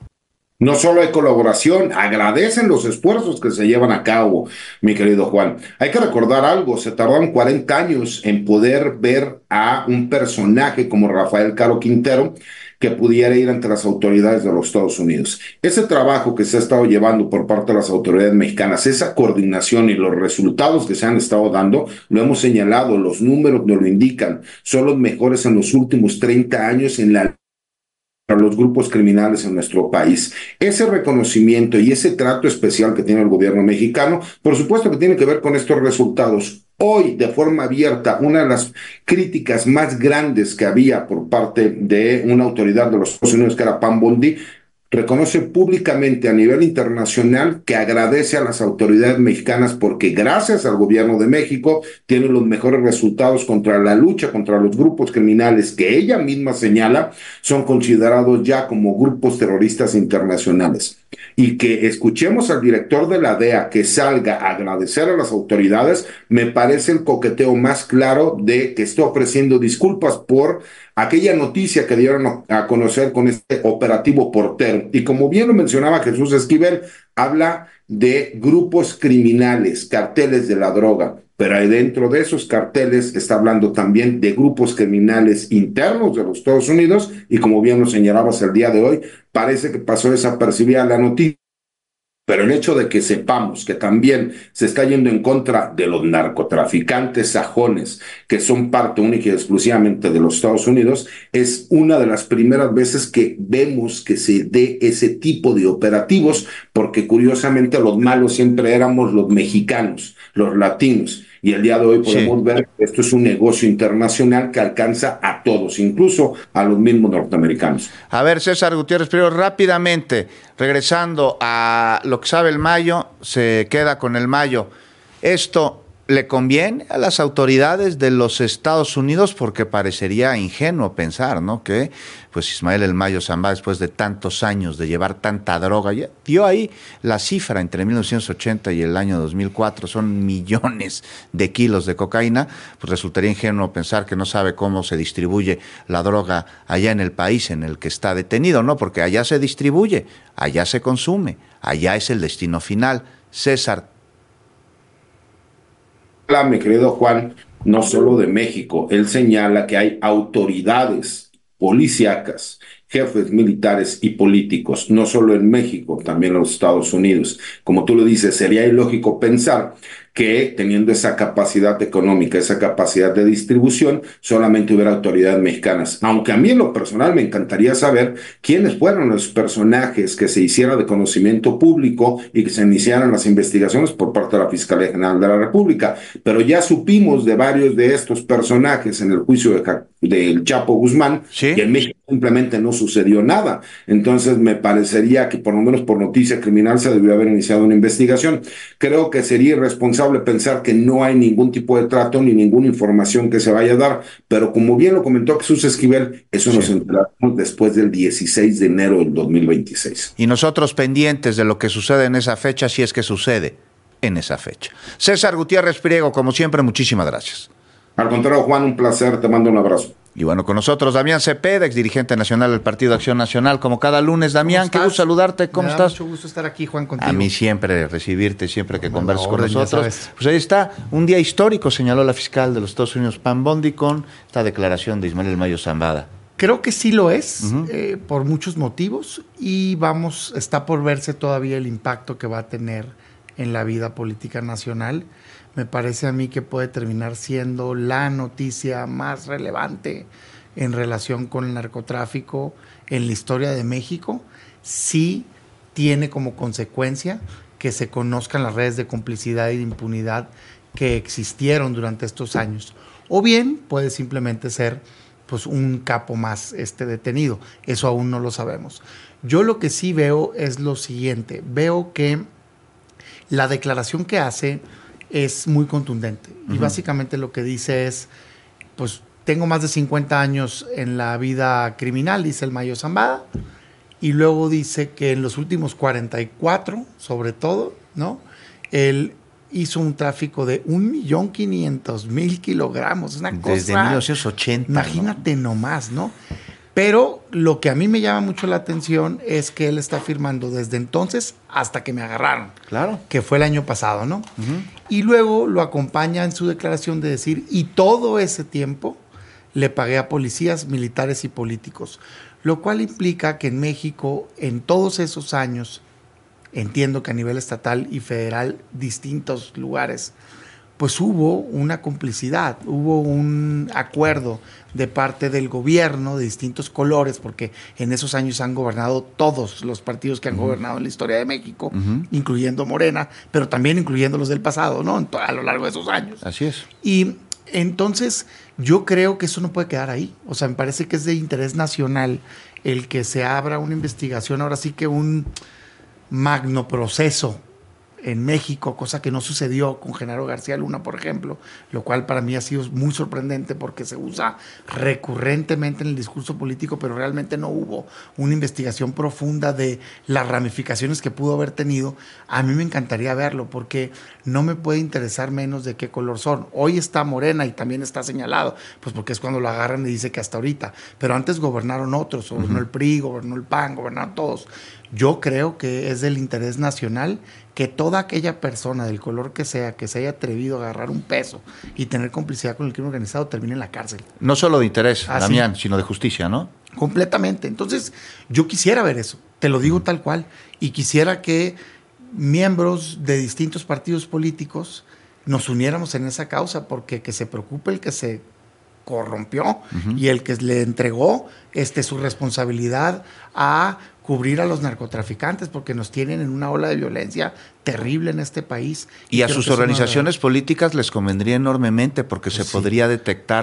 No solo hay colaboración, agradecen los esfuerzos que se llevan a cabo, mi querido Juan. Hay que recordar algo, se tardaron cuarenta años en poder ver a un personaje como Rafael Caro Quintero que pudiera ir ante las autoridades de los Estados Unidos. Ese trabajo que se ha estado llevando por parte de las autoridades mexicanas, esa coordinación y los resultados que se han estado dando, lo hemos señalado, los números nos lo indican, son los mejores en los últimos treinta años en la para los grupos criminales en nuestro país. Ese reconocimiento y ese trato especial que tiene el gobierno mexicano, por supuesto que tiene que ver con estos resultados. Hoy, de forma abierta, una de las críticas más grandes que había por parte de una autoridad de los Estados Unidos, que era Pam Bondi, reconoce públicamente a nivel internacional que agradece a las autoridades mexicanas porque gracias al gobierno de México tienen los mejores resultados contra la lucha contra los grupos criminales que ella misma señala son considerados ya como grupos terroristas internacionales. Y que escuchemos al director de la D E A que salga a agradecer a las autoridades, me parece el coqueteo más claro de que está ofreciendo disculpas por aquella noticia que dieron a conocer con este operativo Portero. Y como bien lo mencionaba Jesús Esquivel, habla de grupos criminales, carteles de la droga, pero ahí dentro de esos carteles está hablando también de grupos criminales internos de los Estados Unidos, y como bien lo señalabas el día de hoy, parece que pasó desapercibida la noticia. Pero el hecho de que sepamos que también se está yendo en contra de los narcotraficantes sajones, que son parte única y exclusivamente de los Estados Unidos, es una de las primeras veces que vemos que se dé ese tipo de operativos, porque curiosamente los malos siempre éramos los mexicanos, los latinos. Y el día de hoy podemos sí. ver que esto es un negocio internacional que alcanza a todos, incluso a los mismos norteamericanos. A ver, César Gutiérrez, pero rápidamente, regresando a lo que sabe el Mayo, se queda con el Mayo. Esto le conviene a las autoridades de los Estados Unidos porque parecería ingenuo pensar, ¿no? Que pues Ismael El Mayo Zambada, después de tantos años de llevar tanta droga, ya dio ahí la cifra entre mil novecientos ochenta y el año dos mil cuatro, son millones de kilos de cocaína, pues resultaría ingenuo pensar que no sabe cómo se distribuye la droga allá en el país en el que está detenido, ¿no? Porque allá se distribuye, allá se consume, allá es el destino final. César. Mi querido Juan, no solo de México, él señala que hay autoridades policíacas, jefes militares y políticos, no solo en México, también en los Estados Unidos. Como tú lo dices, sería ilógico pensar que teniendo esa capacidad económica, esa capacidad de distribución, solamente hubiera autoridades mexicanas. Aunque a mí en lo personal me encantaría saber quiénes fueron los personajes que se hiciera de conocimiento público y que se iniciaran las investigaciones por parte de la Fiscalía General de la República. Pero ya supimos de varios de estos personajes en el juicio de, del Chapo Guzmán, ¿sí? Y en México simplemente no sucedió nada. Entonces me parecería que por lo menos por noticia criminal se debió haber iniciado una investigación. Creo que sería irresponsable pensar que no hay ningún tipo de trato ni ninguna información que se vaya a dar, pero como bien lo comentó Jesús Esquivel, eso sí. Nos enteramos después del dieciséis de enero del dos mil veintiséis. Y nosotros pendientes de lo que sucede en esa fecha, si es que sucede en esa fecha. César Gutiérrez Priego, como siempre, muchísimas gracias. Al contrario, Juan, un placer, te mando un abrazo. Y bueno, con nosotros Damián Cepeda, ex dirigente nacional del Partido Acción Nacional, como cada lunes. Damián, qué gusto saludarte, ¿cómo Me estás? Da mucho gusto estar aquí, Juan, contigo. A mí siempre recibirte, siempre que bueno, conversas con orden, nosotros. Pues ahí está, un día histórico, señaló la fiscal de los Estados Unidos, Pam Bondi, con esta declaración de Ismael El Mayo Zambada. Creo que sí lo es, Uh-huh. eh, por muchos motivos, y vamos, está por verse todavía el impacto que va a tener en la vida política nacional. Me parece a mí que puede terminar siendo la noticia más relevante en relación con el narcotráfico en la historia de México. Sí tiene como consecuencia que se conozcan las redes de complicidad y de impunidad que existieron durante estos años. O bien puede simplemente ser pues un capo más este, detenido. Eso aún no lo sabemos. Yo lo que sí veo es lo siguiente. Veo que la declaración que hace es muy contundente. Uh-huh. Y básicamente lo que dice es, pues tengo más de cincuenta años en la vida criminal, dice el Mayo Zambada, y luego dice que en los últimos cuarenta y cuatro, sobre todo, ¿no? Él hizo un tráfico de un millón quinientos mil kilogramos, una cosa... Desde mil novecientos ochenta. Imagínate, ¿no? Nomás, ¿no? Pero lo que a mí me llama mucho la atención es que él está firmando desde entonces hasta que me agarraron. Claro. Que fue el año pasado, ¿no? Uh-huh. Y luego lo acompaña en su declaración de decir, y todo ese tiempo le pagué a policías, militares y políticos. Lo cual implica que en México, en todos esos años, entiendo que a nivel estatal y federal, distintos lugares, pues hubo una complicidad, hubo un acuerdo de parte del gobierno de distintos colores, porque en esos años han gobernado todos los partidos que han uh-huh. gobernado en la historia de México, uh-huh. incluyendo Morena, pero también incluyendo los del pasado, ¿no? A lo largo de esos años. Así es. Y entonces yo creo que eso no puede quedar ahí. O sea, me parece que es de interés nacional el que se abra una investigación, ahora sí que un magno proceso en México, cosa que no sucedió con Genaro García Luna, por ejemplo, lo cual para mí ha sido muy sorprendente porque se usa recurrentemente en el discurso político, pero realmente no hubo una investigación profunda de las ramificaciones que pudo haber tenido. A mí me encantaría verlo porque no me puede interesar menos de qué color son. Hoy está Morena y también está señalado, pues porque es cuando lo agarran y dice que hasta ahorita, pero antes gobernaron otros, gobernó uh-huh. el P R I, gobernó el P A N, gobernaron todos. Yo creo que es del interés nacional que toda aquella persona, del color que sea, que se haya atrevido a agarrar un peso y tener complicidad con el crimen organizado, termine en la cárcel. No solo de interés, ¿Ah, Damián, sí? sino de justicia, ¿no? Completamente. Entonces, yo quisiera ver eso, te lo digo tal cual, y quisiera que miembros de distintos partidos políticos nos uniéramos en esa causa, porque que se preocupe el que se corrompió uh-huh. y el que le entregó este, su responsabilidad a cubrir a los narcotraficantes, porque nos tienen en una ola de violencia terrible en este país. Y, y a sus organizaciones políticas les convendría enormemente, porque pues se sí. podría detectar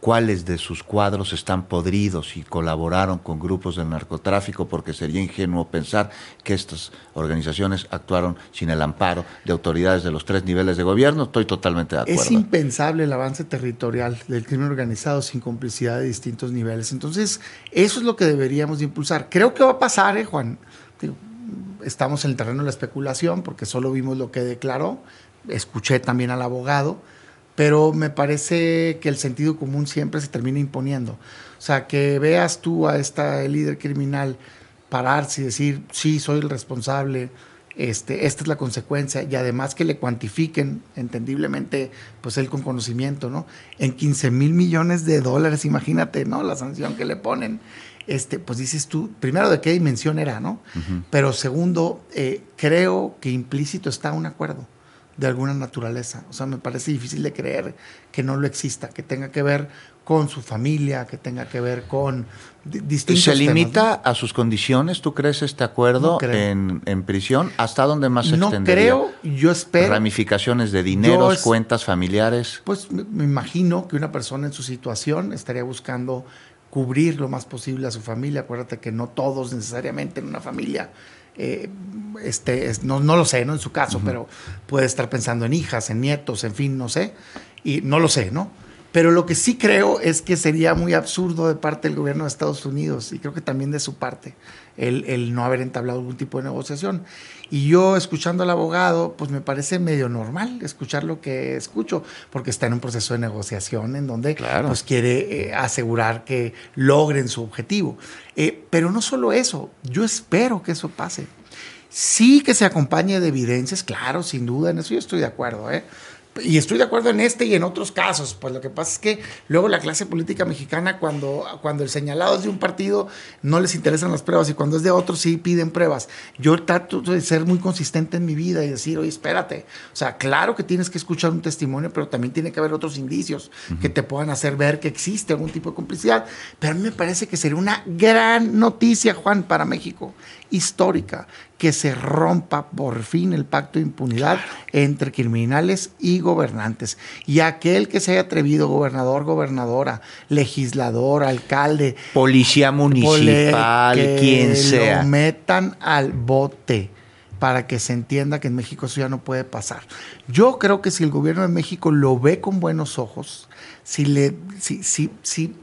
cuáles de sus cuadros están podridos y colaboraron con grupos del narcotráfico, porque sería ingenuo pensar que estas organizaciones actuaron sin el amparo de autoridades de los tres niveles de gobierno. Estoy totalmente de acuerdo. Es impensable el avance territorial del crimen organizado sin complicidad de distintos niveles. Entonces, eso es lo que deberíamos de impulsar. Creo que va a pasar, ¿eh, Juan? Digo, estamos en el terreno de la especulación porque solo vimos lo que declaró. Escuché también al abogado, pero me parece que el sentido común siempre se termina imponiendo. O sea, que veas tú a esta líder criminal pararse y decir, sí, soy el responsable, este, esta es la consecuencia, y además que le cuantifiquen, entendiblemente, pues él con conocimiento, ¿no? En quince mil millones de dólares, imagínate, ¿no? La sanción que le ponen. Este, pues dices tú, primero, ¿de qué dimensión era, no? Uh-huh. Pero segundo, eh, creo que implícito está un acuerdo de alguna naturaleza. O sea, me parece difícil de creer que no lo exista, que tenga que ver con su familia, que tenga que ver con di- distintos ¿Se limita temas, ¿no? a sus condiciones, tú crees, este acuerdo No en, en prisión? ¿Hasta dónde más se No extendería? creo, yo espero. ¿Ramificaciones de dineros, es, cuentas familiares? Pues me, me imagino que una persona en su situación estaría buscando cubrir lo más posible a su familia. Acuérdate que no todos necesariamente en una familia, eh, este, es, no, no lo sé, no en su caso, uh-huh. pero puede estar pensando en hijas, en nietos, en fin, no sé, y no lo sé, ¿no? Pero lo que sí creo es que sería muy absurdo de parte del gobierno de Estados Unidos, y creo que también de su parte, el, el no haber entablado algún tipo de negociación. Y yo, escuchando al abogado, pues me parece medio normal escuchar lo que escucho, porque está en un proceso de negociación en donde claro. pues quiere eh, asegurar que logren su objetivo. Eh, pero no solo eso, yo espero que eso pase. Sí que se acompañe de evidencias, claro, sin duda, en eso yo estoy de acuerdo, ¿eh? Y estoy de acuerdo en este y en otros casos. Pues lo que pasa es que luego la clase política mexicana, cuando, cuando el señalado es de un partido, no les interesan las pruebas, y cuando es de otro sí piden pruebas. Yo trato de ser muy consistente en mi vida y decir, oye, espérate, o sea, claro que tienes que escuchar un testimonio, pero también tiene que haber otros indicios uh-huh. que te puedan hacer ver que existe algún tipo de complicidad. Pero a mí me parece que sería una gran noticia, Juan, para México, histórica, que se rompa por fin el pacto de impunidad entre criminales y gobernantes. Y aquel que se haya atrevido, gobernador, gobernadora, legislador, alcalde, policía municipal, que quien sea, lo metan al bote para que se entienda que en México eso ya no puede pasar. Yo creo que si el gobierno de México lo ve con buenos ojos, si le, si, si, si,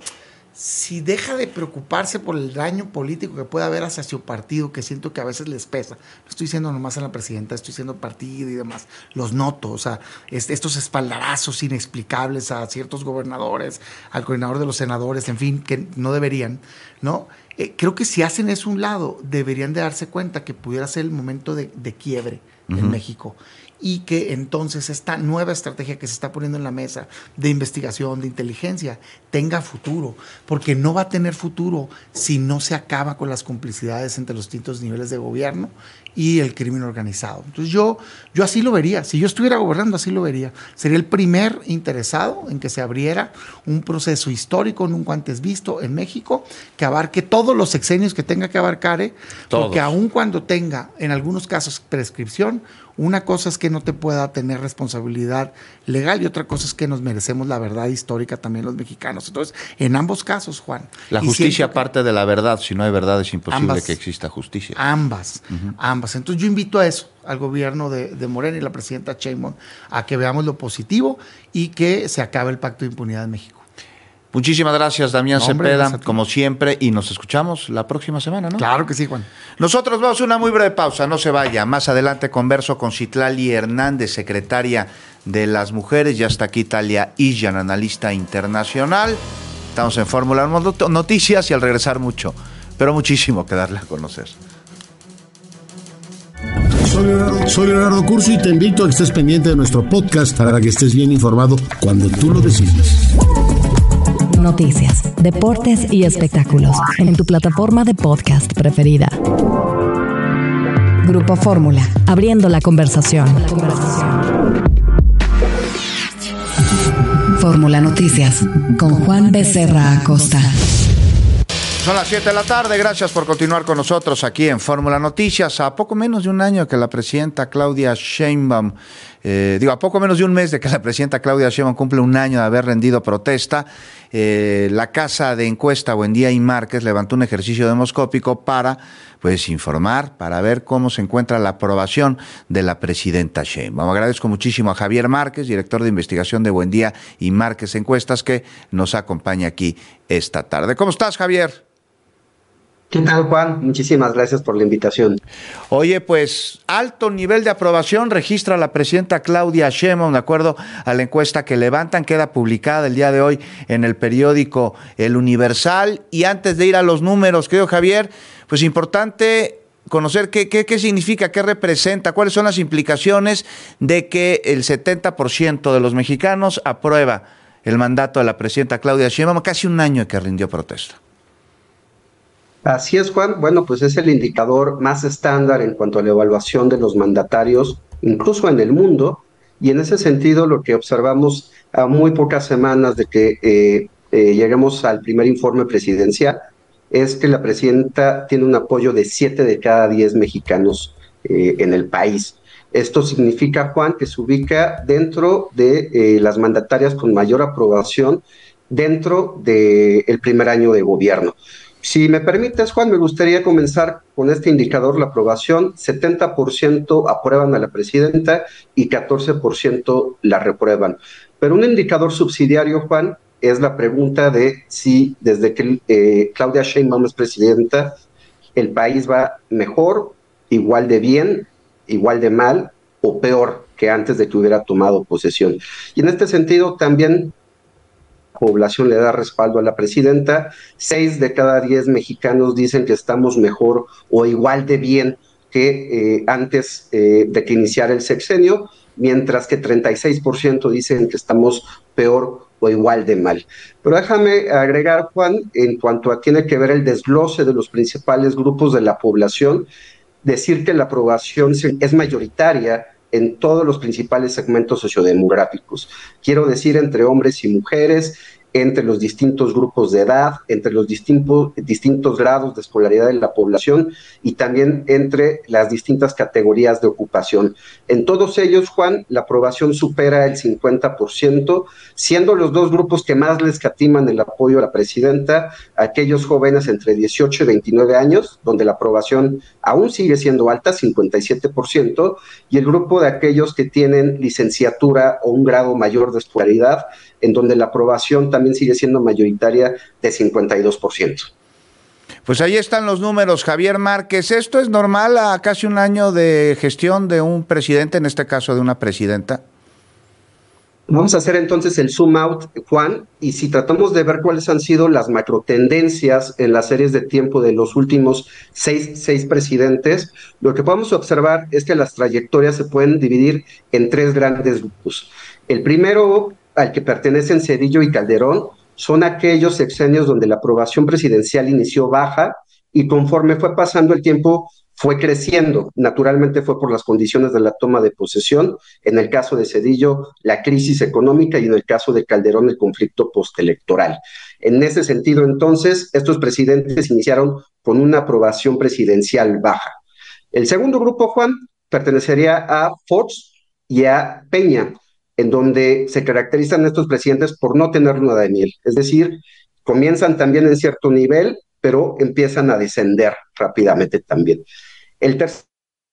si deja de preocuparse por el daño político que pueda haber hacia su partido, que siento que a veces les pesa. No estoy diciendo nomás a la presidenta, estoy diciendo partido y demás. Los noto, o sea, es, estos espaldarazos inexplicables a ciertos gobernadores, al coordinador de los senadores, en fin, que no deberían, ¿no? Eh, creo que si hacen eso a un lado, deberían de darse cuenta que pudiera ser el momento de, de quiebre uh-huh. en México. Y que entonces esta nueva estrategia que se está poniendo en la mesa de investigación, de inteligencia, tenga futuro, porque no va a tener futuro si no se acaba con las complicidades entre los distintos niveles de gobierno y el crimen organizado. Entonces yo, yo así lo vería, si yo estuviera gobernando así lo vería. Sería el primer interesado en que se abriera un proceso histórico nunca antes visto en México, que abarque todos los sexenios que tenga que abarcar, ¿eh? Porque aun cuando tenga en algunos casos prescripción, una cosa es que no te pueda tener responsabilidad legal y otra cosa es que nos merecemos la verdad histórica también los mexicanos. Entonces, en ambos casos, Juan. La justicia parte de la verdad. Si no hay verdad, es imposible ambas, que exista justicia. Ambas, uh-huh. ambas. Entonces, yo invito a eso, al gobierno de, de Morena y la presidenta Sheinbaum, a que veamos lo positivo y que se acabe el pacto de impunidad en México. Muchísimas gracias, Damián no, hombre, Cepeda, como siempre, y nos escuchamos la próxima semana, ¿no? Claro que sí, Juan. Nosotros vamos a una muy breve pausa, no se vaya. Más adelante converso con Citlali Hernández, secretaria de las Mujeres. Ya está aquí Talia Illan, analista internacional. Estamos en Fórmula Noticias y al regresar mucho, pero muchísimo que darle a conocer. Soy Leonardo, soy Leonardo Curso y te invito a que estés pendiente de nuestro podcast para que estés bien informado cuando tú lo decides. Noticias, deportes y espectáculos en tu plataforma de podcast preferida. Grupo Fórmula, abriendo la conversación. Fórmula Noticias, con Juan Becerra Acosta. Son las siete de la tarde, gracias por continuar con nosotros aquí en Fórmula Noticias. A poco menos de un año que la presidenta Claudia Sheinbaum eh, digo, a poco menos de un mes de que la presidenta Claudia Sheinbaum cumple un año de haber rendido protesta, eh, la casa de encuesta Buendía y Márquez levantó un ejercicio demoscópico para, pues, informar, para ver cómo se encuentra la aprobación de la presidenta Sheinbaum. Agradezco muchísimo a Javier Márquez, director de investigación de Buendía y Márquez Encuestas, que nos acompaña aquí esta tarde. ¿Cómo estás, Javier? ¿Qué tal, Juan? Muchísimas gracias por la invitación. Oye, pues alto nivel de aprobación registra la presidenta Claudia Sheinbaum, de acuerdo a la encuesta que levantan, queda publicada el día de hoy en el periódico El Universal. Y antes de ir a los números, querido Javier, pues importante conocer qué, qué, qué significa, qué representa, cuáles son las implicaciones de que el setenta por ciento de los mexicanos aprueba el mandato de la presidenta Claudia Sheinbaum, casi un año que rindió protesta. Así es, Juan. Bueno, pues es el indicador más estándar en cuanto a la evaluación de los mandatarios, incluso en el mundo, y en ese sentido lo que observamos a muy pocas semanas de que eh, eh, lleguemos al primer informe presidencial es que la presidenta tiene un apoyo de siete de cada diez mexicanos eh, en el país. Esto significa, Juan, que se ubica dentro de eh, las mandatarias con mayor aprobación dentro del primer año de gobierno. Si me permites, Juan, me gustaría comenzar con este indicador, la aprobación. setenta por ciento aprueban a la presidenta y catorce por ciento la reprueban. Pero un indicador subsidiario, Juan, es la pregunta de si desde que eh, Claudia Sheinbaum es presidenta, el país va mejor, igual de bien, igual de mal o peor que antes de que hubiera tomado posesión. Y en este sentido también población le da respaldo a la presidenta. Seis de cada diez mexicanos dicen que estamos mejor o igual de bien que eh, antes eh, de que iniciara el sexenio, mientras que treinta y seis por ciento dicen que estamos peor o igual de mal. Pero déjame agregar, Juan, en cuanto a tiene que ver el desglose de los principales grupos de la población, decir que la aprobación es mayoritaria en todos los principales segmentos sociodemográficos. Quiero decir, entre hombres y mujeres, entre los distintos grupos de edad, entre los distintos, distintos grados de escolaridad de la población y también entre las distintas categorías de ocupación. En todos ellos, Juan, la aprobación supera el cincuenta por ciento, siendo los dos grupos que más le escatiman el apoyo a la presidenta, aquellos jóvenes entre dieciocho y veintinueve años, donde la aprobación aún sigue siendo alta, cincuenta y siete por ciento, y el grupo de aquellos que tienen licenciatura o un grado mayor de escolaridad, en donde la aprobación también sigue siendo mayoritaria de cincuenta y dos por ciento. Pues ahí están los números, Javier Márquez. ¿Esto es normal a casi un año de gestión de un presidente, en este caso de una presidenta? Vamos a hacer entonces el zoom out, Juan, y si tratamos de ver cuáles han sido las macrotendencias en las series de tiempo de los últimos seis, seis presidentes, lo que podemos observar es que las trayectorias se pueden dividir en tres grandes grupos. El primero, al que pertenecen Zedillo y Calderón, son aquellos sexenios donde la aprobación presidencial inició baja y conforme fue pasando el tiempo fue creciendo. Naturalmente fue por las condiciones de la toma de posesión, en el caso de Zedillo la crisis económica y en el caso de Calderón el conflicto postelectoral. En ese sentido, entonces, estos presidentes iniciaron con una aprobación presidencial baja. El segundo grupo, Juan, pertenecería a Fox y a Peña, en donde se caracterizan estos presidentes por no tener luna de miel, es decir, comienzan también en cierto nivel, pero empiezan a descender rápidamente también. El tercer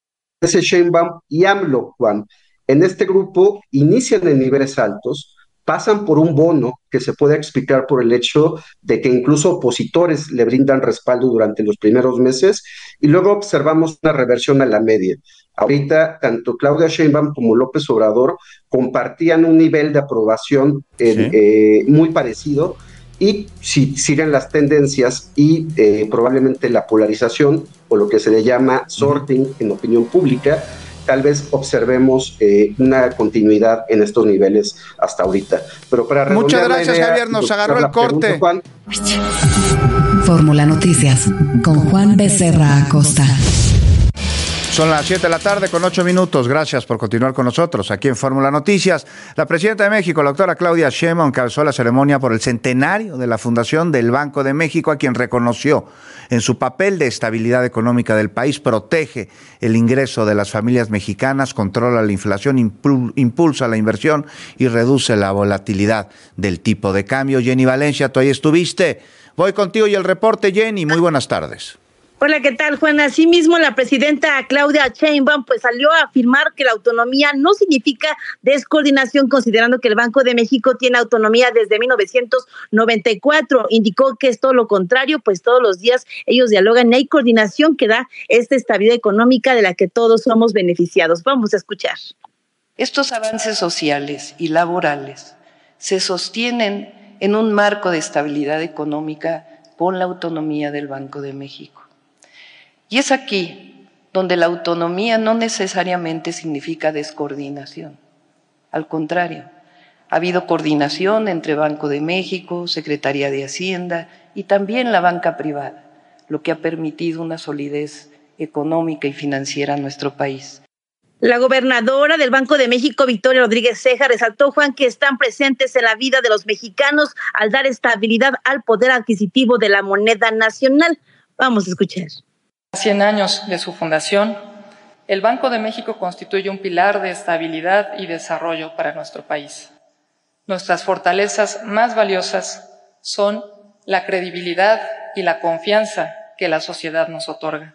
es Sheinbaum y AMLO, Juan. En este grupo inician en niveles altos, pasan por un bono que se puede explicar por el hecho de que incluso opositores le brindan respaldo durante los primeros meses y luego observamos una reversión a la media. Ahorita, tanto Claudia Sheinbaum como López Obrador compartían un nivel de aprobación eh, sí. eh, muy parecido y si siguen las tendencias y eh, probablemente la polarización o lo que se le llama sorting uh-huh. en opinión pública, tal vez observemos eh, una continuidad en estos niveles hasta ahorita. Pero para Muchas gracias, idea, Javier, nos agarró el corte. Pregunta, Fórmula Noticias con Juan Becerra Acosta. Son las siete de la tarde con ocho minutos. Gracias por continuar con nosotros aquí en Fórmula Noticias. La presidenta de México, la doctora Claudia Sheinbaum, encabezó la ceremonia por el centenario de la fundación del Banco de México, a quien reconoció en su papel de estabilidad económica del país, protege el ingreso de las familias mexicanas, controla la inflación, impulsa la inversión y reduce la volatilidad del tipo de cambio. Jenny Valencia, tú ahí estuviste. Voy contigo y el reporte, Jenny. Muy buenas tardes. Hola, ¿qué tal, Juan? Asimismo, la presidenta Claudia Sheinbaum pues salió a afirmar que la autonomía no significa descoordinación, considerando que el Banco de México tiene autonomía desde mil novecientos noventa y cuatro. Indicó que es todo lo contrario, pues todos los días ellos dialogan y hay coordinación que da esta estabilidad económica de la que todos somos beneficiados. Vamos a escuchar. Estos avances sociales y laborales se sostienen en un marco de estabilidad económica con la autonomía del Banco de México. Y es aquí donde la autonomía no necesariamente significa descoordinación. Al contrario, ha habido coordinación entre Banco de México, Secretaría de Hacienda y también la banca privada, lo que ha permitido una solidez económica y financiera en nuestro país. La gobernadora del Banco de México, Victoria Rodríguez Ceja, resaltó, Juan, que están presentes en la vida de los mexicanos al dar estabilidad al poder adquisitivo de la moneda nacional. Vamos a escuchar. cien años de su fundación, el Banco de México constituye un pilar de estabilidad y desarrollo para nuestro país. Nuestras fortalezas más valiosas son la credibilidad y la confianza que la sociedad nos otorga.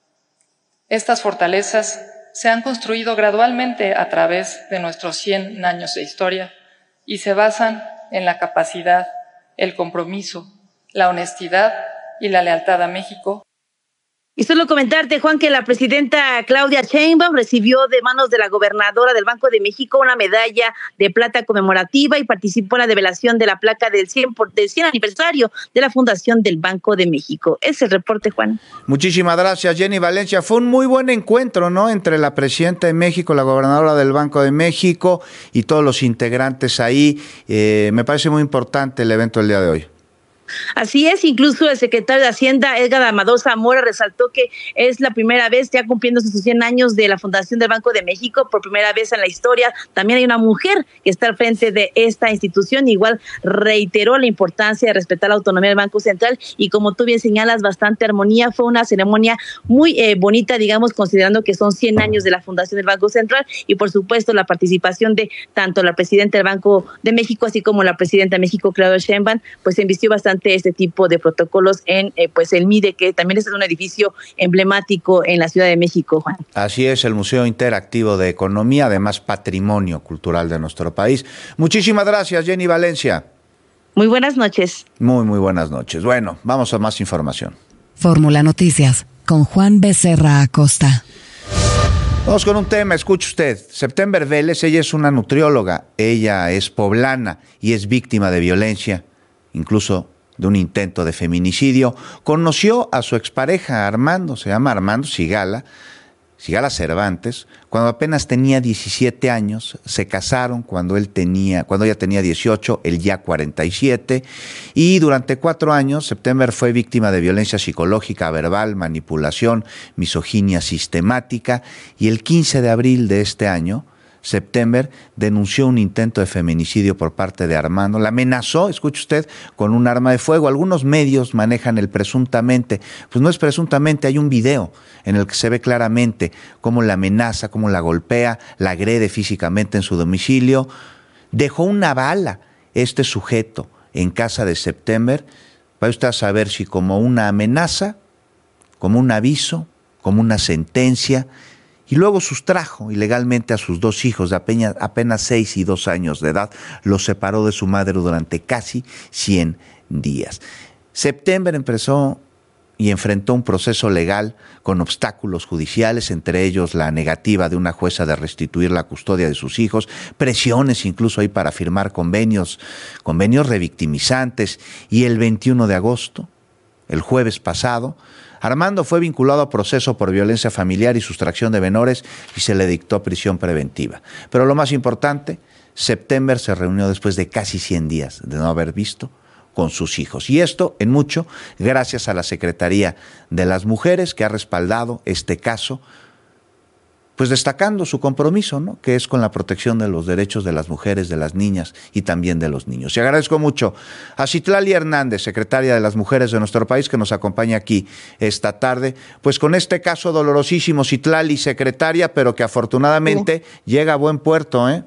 Estas fortalezas se han construido gradualmente a través de nuestros cien años de historia y se basan en la capacidad, el compromiso, la honestidad y la lealtad a México. Y solo comentarte, Juan, que la presidenta Claudia Sheinbaum recibió de manos de la gobernadora del Banco de México una medalla de plata conmemorativa y participó en la develación de la placa del cien, por, del cien aniversario de la fundación del Banco de México. Ese es el reporte, Juan. Muchísimas gracias, Jenny Valencia. Fue un muy buen encuentro, ¿no?, entre la presidenta de México, la gobernadora del Banco de México y todos los integrantes ahí. Eh, me parece muy importante el evento del día de hoy. Así es, incluso el secretario de Hacienda, Edgar Amador Zamora, resaltó que es la primera vez, ya cumpliendo sus cien años de la fundación del Banco de México, por primera vez en la historia, también hay una mujer que está al frente de esta institución. Igual reiteró la importancia de respetar la autonomía del Banco Central y, como tú bien señalas, bastante armonía. Fue una ceremonia muy eh, bonita, digamos, considerando que son cien años de la fundación del Banco Central y, por supuesto, la participación de tanto la presidenta del Banco de México así como la presidenta de México, Claudia Sheinbaum, pues se invistió bastante este tipo de protocolos en eh, pues el MIDE, que también es un edificio emblemático en la Ciudad de México, Juan. Así es, el Museo Interactivo de Economía, además patrimonio cultural de nuestro país. Muchísimas gracias, Jenny Valencia. Muy buenas noches. Muy, muy buenas noches. Bueno, vamos a más información. Fórmula Noticias, con Juan Becerra Acosta. Vamos con un tema, escuche usted. September Vélez, ella es una nutrióloga, ella es poblana y es víctima de violencia, incluso de un intento de feminicidio. Conoció a su expareja Armando, se llama Armando Sigala, Sigala Cervantes, cuando apenas tenía diecisiete años. Se casaron cuando él tenía, cuando ella tenía dieciocho, él ya cuarenta y siete, y durante cuatro años September fue víctima de violencia psicológica, verbal, manipulación, misoginia sistemática, y el quince de abril de este año September denunció un intento de feminicidio por parte de Armando. La amenazó, escuche usted, con un arma de fuego. Algunos medios manejan el presuntamente. Pues no es presuntamente, hay un video en el que se ve claramente cómo la amenaza, cómo la golpea, la agrede físicamente en su domicilio. Dejó una bala este sujeto en casa de September. Va usted a saber si como una amenaza, como un aviso, como una sentencia. Y luego sustrajo ilegalmente a sus dos hijos de apenas, apenas seis y dos años de edad. Los separó de su madre durante casi cien días. September empezó y enfrentó un proceso legal con obstáculos judiciales, entre ellos la negativa de una jueza de restituir la custodia de sus hijos, presiones incluso ahí para firmar convenios, convenios revictimizantes. Y el veintiuno de agosto, el jueves pasado, Armando fue vinculado a proceso por violencia familiar y sustracción de menores y se le dictó prisión preventiva. Pero lo más importante, September se reunió después de casi cien días de no haber visto con sus hijos. Y esto, en mucho, gracias a la Secretaría de las Mujeres, que ha respaldado este caso pues destacando su compromiso, ¿no?, que es con la protección de los derechos de las mujeres, de las niñas y también de los niños. Y agradezco mucho a Citlali Hernández, secretaria de las Mujeres de nuestro país, que nos acompaña aquí esta tarde, pues con este caso dolorosísimo. Citlali, secretaria, pero que afortunadamente sí llega a buen puerto, ¿eh?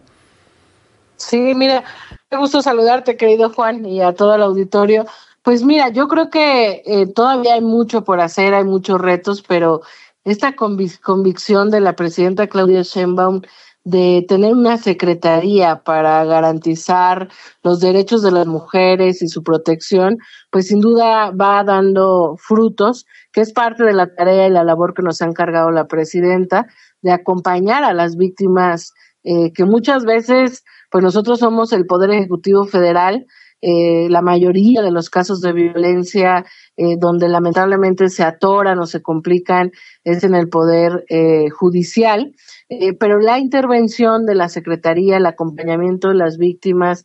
Sí, mira, qué gusto saludarte, querido Juan, y a todo el auditorio. Pues mira, yo creo que eh, todavía hay mucho por hacer, hay muchos retos, pero esta convic- convicción de la presidenta Claudia Sheinbaum de tener una secretaría para garantizar los derechos de las mujeres y su protección, pues sin duda va dando frutos, que es parte de la tarea y la labor que nos ha encargado la presidenta de acompañar a las víctimas, eh, que muchas veces, pues nosotros somos el Poder Ejecutivo Federal. Eh, la mayoría de los casos de violencia eh, donde lamentablemente se atoran o se complican es en el Poder eh, Judicial, eh, pero la intervención de la Secretaría, el acompañamiento de las víctimas,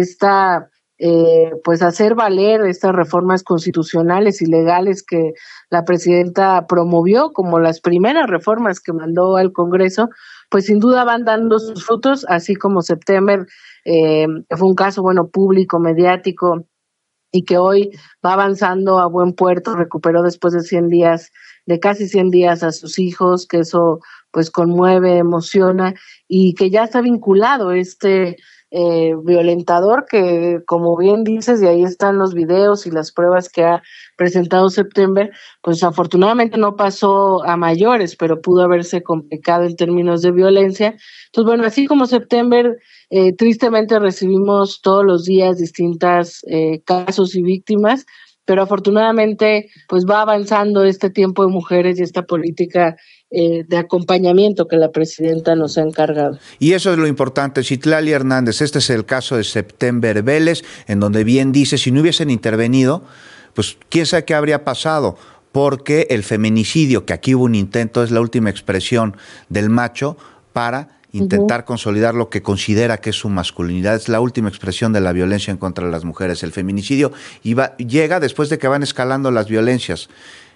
esta eh, pues hacer valer estas reformas constitucionales y legales que la presidenta promovió como las primeras reformas que mandó al Congreso, pues sin duda van dando sus frutos, así como September, eh, fue un caso, bueno, público, mediático, y que hoy va avanzando a buen puerto, recuperó después de cien días, de casi cien días a sus hijos, que eso pues conmueve, emociona, y que ya está vinculado este eh, violentador que, como bien dices, y ahí están los videos y las pruebas que ha presentado September, pues afortunadamente no pasó a mayores, pero pudo haberse complicado en términos de violencia. Entonces, bueno, así como September, eh, tristemente recibimos todos los días distintas eh, casos y víctimas, pero afortunadamente pues va avanzando este tiempo de mujeres y esta política eh, de acompañamiento que la presidenta nos ha encargado. Y eso es lo importante. Citlali Hernández, este es el caso de September Vélez, en donde bien dice, si no hubiesen intervenido, pues quién sabe qué habría pasado, porque el feminicidio, que aquí hubo un intento, es la última expresión del macho para intentar uh-huh. consolidar lo que considera que es su masculinidad. Es la última expresión de la violencia en contra de las mujeres, el feminicidio, y va, llega después de que van escalando las violencias.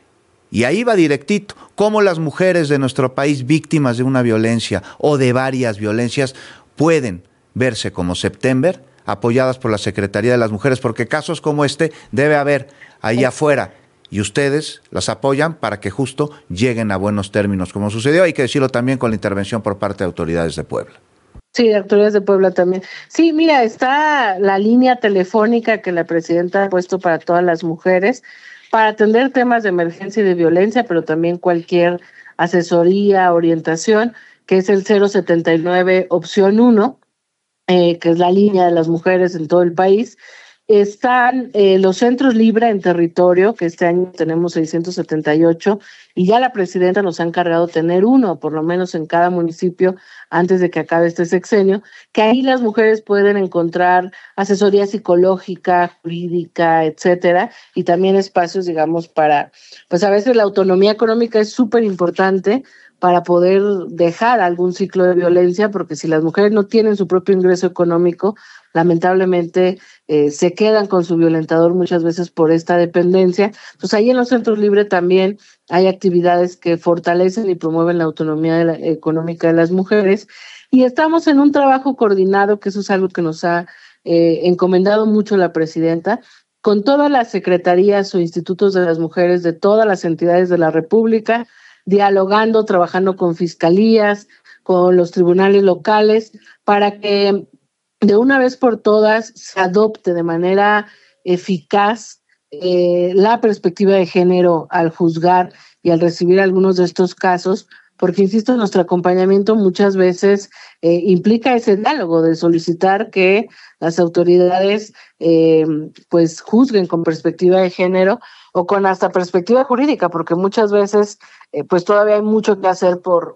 Y ahí va directito, cómo las mujeres de nuestro país víctimas de una violencia o de varias violencias pueden verse como September, apoyadas por la Secretaría de las Mujeres, porque casos como este debe haber ahí afuera, y ustedes las apoyan para que justo lleguen a buenos términos, como sucedió, hay que decirlo también con la intervención por parte de autoridades de Puebla. Sí, de autoridades de Puebla también. Sí, mira, está la línea telefónica que la presidenta ha puesto para todas las mujeres, para atender temas de emergencia y de violencia, pero también cualquier asesoría, orientación, que es el cero setenta y nueve opción uno, eh, que es la línea de las mujeres en todo el país. Están eh, los centros Libra en territorio, que este año tenemos seiscientos setenta y ocho, y ya la presidenta nos ha encargado tener uno, por lo menos en cada municipio, antes de que acabe este sexenio, que ahí las mujeres pueden encontrar asesoría psicológica, jurídica, etcétera, y también espacios, digamos, para, pues a veces la autonomía económica es súper importante para poder dejar algún ciclo de violencia, porque si las mujeres no tienen su propio ingreso económico, lamentablemente eh, se quedan con su violentador muchas veces por esta dependencia. Entonces ahí en los centros libres también hay actividades que fortalecen y promueven la autonomía de la, económica de las mujeres, y estamos en un trabajo coordinado, que eso es algo que nos ha eh, encomendado mucho la presidenta, con todas las secretarías o institutos de las mujeres de todas las entidades de la República, dialogando, trabajando con fiscalías, con los tribunales locales, para que de una vez por todas se adopte de manera eficaz eh, la perspectiva de género al juzgar y al recibir algunos de estos casos, porque, insisto, nuestro acompañamiento muchas veces eh, implica ese diálogo de solicitar que las autoridades eh, pues juzguen con perspectiva de género o con hasta perspectiva jurídica, porque muchas veces eh, pues todavía hay mucho que hacer por,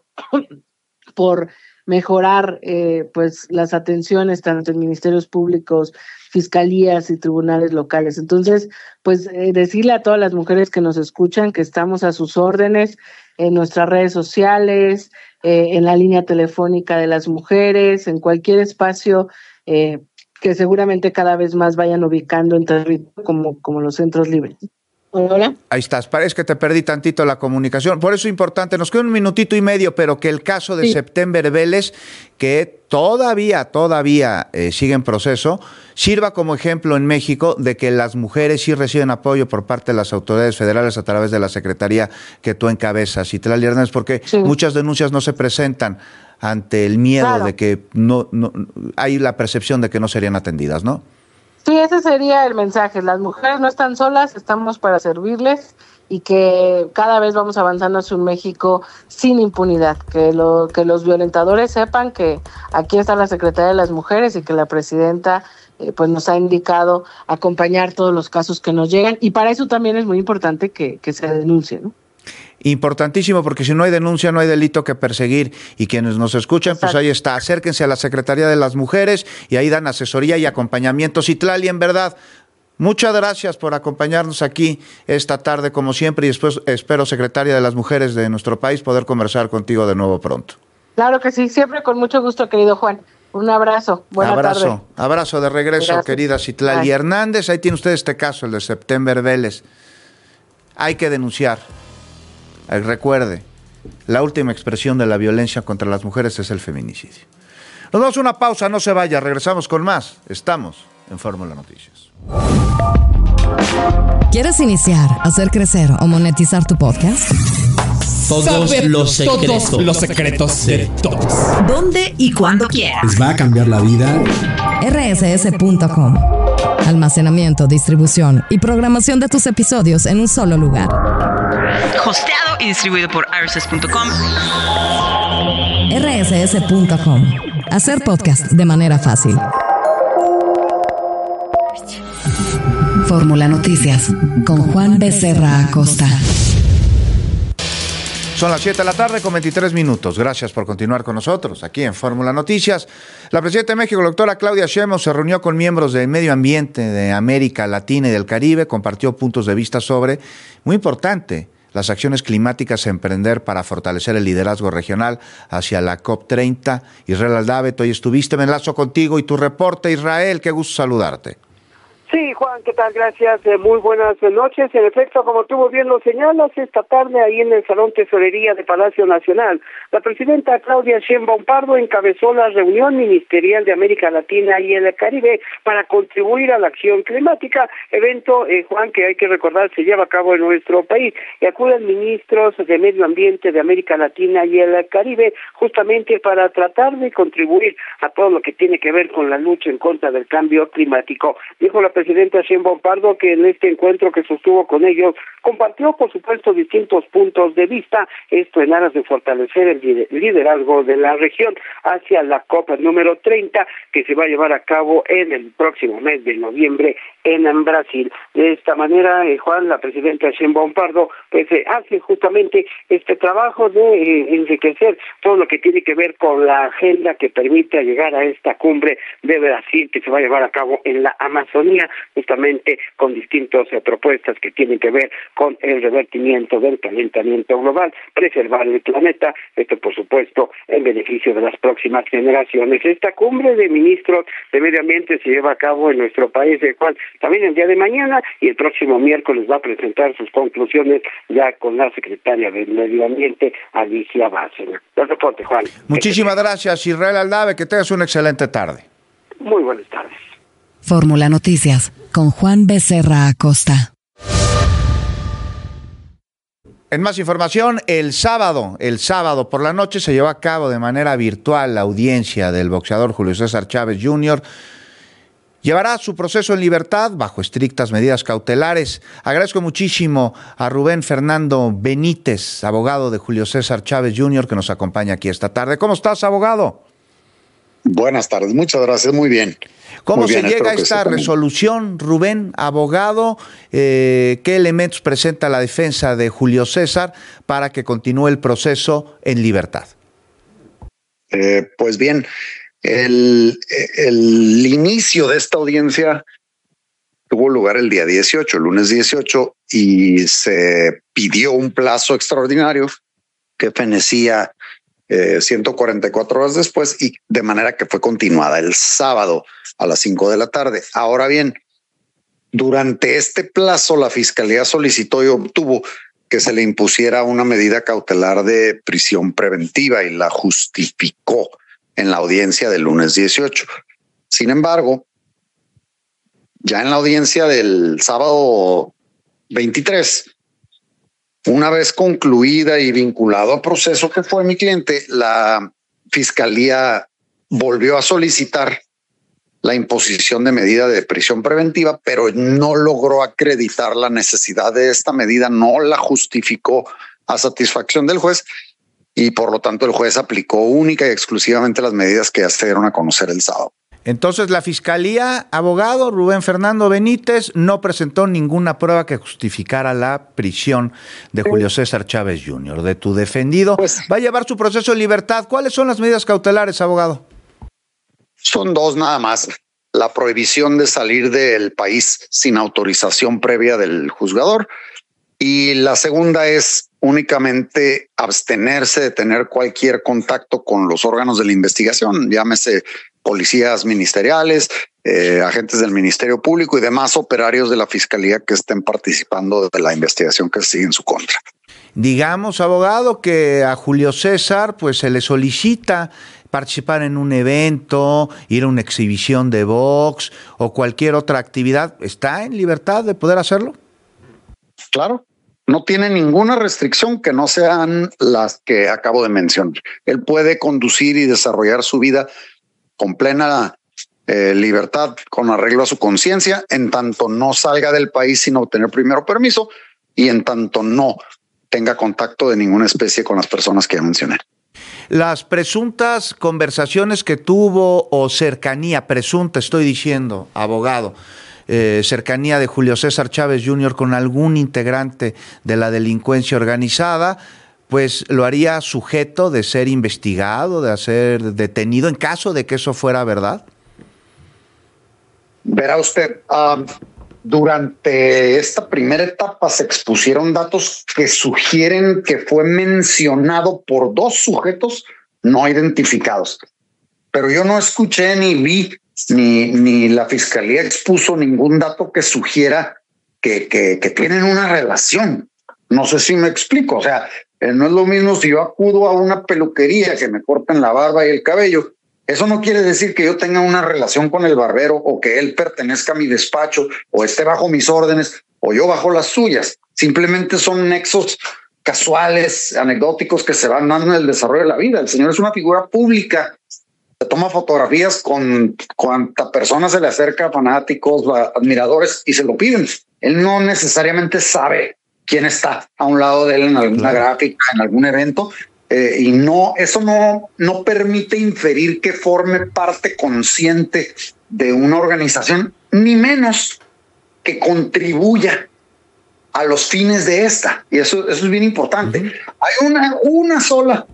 por mejorar eh, pues las atenciones tanto en ministerios públicos, fiscalías y tribunales locales. Entonces, pues eh, decirle a todas las mujeres que nos escuchan que estamos a sus órdenes en nuestras redes sociales, eh, en la línea telefónica de las mujeres, en cualquier espacio eh, que seguramente cada vez más vayan ubicando en territorio como, como los centros libres. Hola. Ahí estás, parece que te perdí tantito la comunicación. Por eso es importante, nos queda un minutito y medio, pero que el caso de sí. September Vélez, que todavía, todavía eh, sigue en proceso, sirva como ejemplo en México de que las mujeres sí reciben apoyo por parte de las autoridades federales a través de la secretaría que tú encabezas, Citlali Hernández, porque sí. muchas denuncias no se presentan ante el miedo claro. de que no, no hay la percepción de que no serían atendidas, ¿no? Sí, ese sería el mensaje. Las mujeres no están solas, estamos para servirles y que cada vez vamos avanzando hacia un México sin impunidad. Que, lo, que los violentadores sepan que aquí está la Secretaría de las Mujeres y que la presidenta eh, pues nos ha indicado acompañar todos los casos que nos llegan. Y para eso también es muy importante que, que se denuncie, ¿no? Importantísimo, porque si no hay denuncia, no hay delito que perseguir. Y quienes nos escuchan, Exacto. pues ahí está, acérquense a la Secretaría de las Mujeres y ahí dan asesoría y acompañamiento. Citlali, en verdad, muchas gracias por acompañarnos aquí esta tarde, como siempre, y después espero, Secretaria de las Mujeres de nuestro país, poder conversar contigo de nuevo pronto. Claro que sí, siempre con mucho gusto, querido Juan. Un abrazo, buena abrazo, tarde. Abrazo de regreso, gracias. Querida Citlali Hernández. Ahí tiene usted este caso, el de September Vélez. Hay que denunciar. Recuerde, la última expresión de la violencia contra las mujeres es el feminicidio. Nos damos una pausa, no se vaya, regresamos con más. Estamos en Fórmula Noticias. ¿Quieres iniciar, hacer crecer o monetizar tu podcast? Todos Saber los secretos. Todos los secretos de todos. ¿Dónde y cuándo quieras? Les va a cambiar la vida. R S S punto com. Almacenamiento, distribución y programación de tus episodios en un solo lugar. Hosteado y distribuido por R S S punto com. R S S punto com. Hacer podcast de manera fácil. Fórmula Noticias con Juan Becerra Acosta. Son las siete de la tarde con veintitrés minutos. Gracias por continuar con nosotros aquí en Fórmula Noticias. La presidenta de México, la doctora Claudia Sheinbaum, se reunió con miembros del medio ambiente de América Latina y del Caribe, compartió puntos de vista sobre, muy importante, las acciones climáticas a emprender para fortalecer el liderazgo regional hacia la COP treinta. Israel Aldave, hoy estuviste, me enlazo contigo y tu reporte. Israel, qué gusto saludarte. Sí, Juan, ¿qué tal? Gracias. Eh, muy buenas noches. En efecto, como tú bien lo señalas, esta tarde ahí en el Salón Tesorería de Palacio Nacional, la presidenta Claudia Sheinbaum Pardo encabezó la reunión ministerial de América Latina y el Caribe para contribuir a la acción climática, evento, eh, Juan, que hay que recordar se lleva a cabo en nuestro país, y acuden ministros de Medio Ambiente de América Latina y el Caribe justamente para tratar de contribuir a todo lo que tiene que ver con la lucha en contra del cambio climático. Dijo la presidenta Sheinbaum Pardo que en este encuentro que sostuvo con ellos compartió, por supuesto, distintos puntos de vista, esto en aras de fortalecer el liderazgo de la región hacia la COP número treinta, que se va a llevar a cabo en el próximo mes de noviembre en Brasil. De esta manera, eh, Juan, la presidenta Sheinbaum Pardo, pues eh, hace justamente este trabajo de eh, enriquecer todo lo que tiene que ver con la agenda que permita llegar a esta cumbre de Brasil que se va a llevar a cabo en la Amazonía, justamente con distintas eh, propuestas que tienen que ver con el revertimiento del calentamiento global, preservar el planeta, esto por supuesto en beneficio de las próximas generaciones. Esta cumbre de ministros de Medio Ambiente se lleva a cabo en nuestro país, el cual también el día de mañana y el próximo miércoles va a presentar sus conclusiones ya con la secretaria del Medio Ambiente, Alicia Bárcena. El reporte, Juan. Muchísimas gracias, Israel Aldave, que tengas una excelente tarde. Muy buenas tardes. Fórmula Noticias con Juan Becerra Acosta. En más información, el sábado, el sábado por la noche se llevó a cabo de manera virtual la audiencia del boxeador Julio César Chávez junior Llevará su proceso en libertad bajo estrictas medidas cautelares. Agradezco muchísimo a Rubén Fernando Benítez, abogado de Julio César Chávez junior, que nos acompaña aquí esta tarde. ¿Cómo estás, abogado? Buenas tardes, muchas gracias, muy bien. ¿Cómo muy se bien, llega a esta resolución, Rubén, abogado? Eh, ¿Qué elementos presenta la defensa de Julio César para que continúe el proceso en libertad? Eh, pues bien, el, el inicio de esta audiencia tuvo lugar el día dieciocho, el lunes dieciocho, y se pidió un plazo extraordinario que fenecía Eh, ciento cuarenta y cuatro horas después, y de manera que fue continuada el sábado a las cinco de la tarde. Ahora bien, Durante este plazo, la Fiscalía solicitó y obtuvo que se le impusiera una medida cautelar de prisión preventiva y la justificó en la audiencia del lunes dieciocho. Sin embargo, ya en la audiencia del sábado veintitrés, una vez concluida y vinculado al proceso que fue mi cliente, la Fiscalía volvió a solicitar la imposición de medida de prisión preventiva, pero no logró acreditar la necesidad de esta medida, no la justificó a satisfacción del juez y por lo tanto el juez aplicó única y exclusivamente las medidas que ya se dieron a conocer el sábado. Entonces la Fiscalía, abogado Rubén Fernando Benítez, no presentó ninguna prueba que justificara la prisión de Julio César Chávez junior, de tu defendido. Pues, va a llevar su proceso en libertad. ¿Cuáles son las medidas cautelares, abogado? Son dos nada más. La prohibición de salir del país sin autorización previa del juzgador y la segunda es únicamente abstenerse de tener cualquier contacto con los órganos de la investigación, llámese policías ministeriales, eh, agentes del Ministerio Público y demás operarios de la Fiscalía que estén participando de la investigación que sigue en su contra. Digamos, abogado, que a Julio César pues se le solicita participar en un evento, ir a una exhibición de box o cualquier otra actividad. ¿Está en libertad de poder hacerlo? Claro, no tiene ninguna restricción que no sean las que acabo de mencionar. Él puede conducir y desarrollar su vida con plena eh, libertad, con arreglo a su conciencia, en tanto no salga del país sin obtener primero permiso y en tanto no tenga contacto de ninguna especie con las personas que ya mencioné. Las presuntas conversaciones que tuvo o cercanía, presunta estoy diciendo, abogado, eh, cercanía de Julio César Chávez junior con algún integrante de la delincuencia organizada, pues lo haría sujeto de ser investigado, de ser detenido en caso de que eso fuera verdad. Verá usted, um, durante esta primera etapa se expusieron datos que sugieren que fue mencionado por dos sujetos no identificados. Pero yo no escuché ni vi, ni, ni la Fiscalía expuso ningún dato que sugiera que, que, que tienen una relación. No sé si me explico. O sea, eh, no es lo mismo si yo acudo a una peluquería que me corten la barba y el cabello. Eso no quiere decir que yo tenga una relación con el barbero o que él pertenezca a mi despacho o esté bajo mis órdenes o yo bajo las suyas. Simplemente son nexos casuales, anecdóticos que se van dando en el desarrollo de la vida. El señor es una figura pública. Se toma fotografías con cuanta persona se le acerca, fanáticos, admiradores, y se lo piden. Él no necesariamente sabe quién está a un lado de él en alguna claro. gráfica, en algún evento. Eh, y no, eso no, no permite inferir que forme parte consciente de una organización, ni menos que contribuya a los fines de esta. Y eso, eso es bien importante. Uh-huh. Hay una, una sola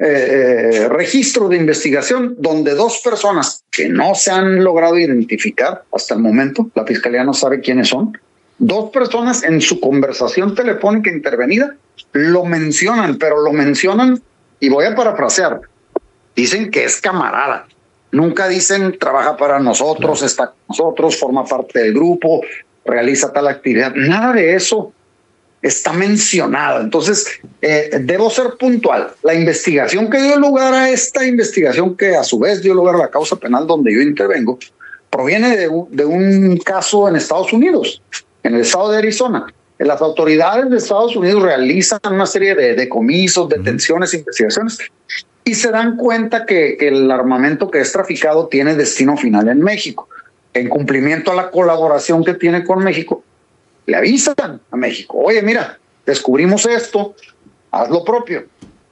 eh, registro de investigación donde dos personas que no se han logrado identificar hasta el momento, la Fiscalía no sabe quiénes son, dos personas en su conversación telefónica intervenida lo mencionan, pero lo mencionan, y voy a parafrasear, dicen que es camarada. Nunca dicen trabaja para nosotros, está con nosotros, forma parte del grupo, realiza tal actividad. Nada de eso está mencionado. Entonces, eh, debo ser puntual. La investigación que dio lugar a esta investigación, que a su vez dio lugar a la causa penal donde yo intervengo, proviene de un, de un caso en Estados Unidos, en el estado de Arizona. Las autoridades de Estados Unidos realizan una serie de decomisos, detenciones, investigaciones y se dan cuenta que, que el armamento que es traficado tiene destino final en México. En cumplimiento a la colaboración que tiene con México, le avisan a México, oye, mira, descubrimos esto, haz lo propio.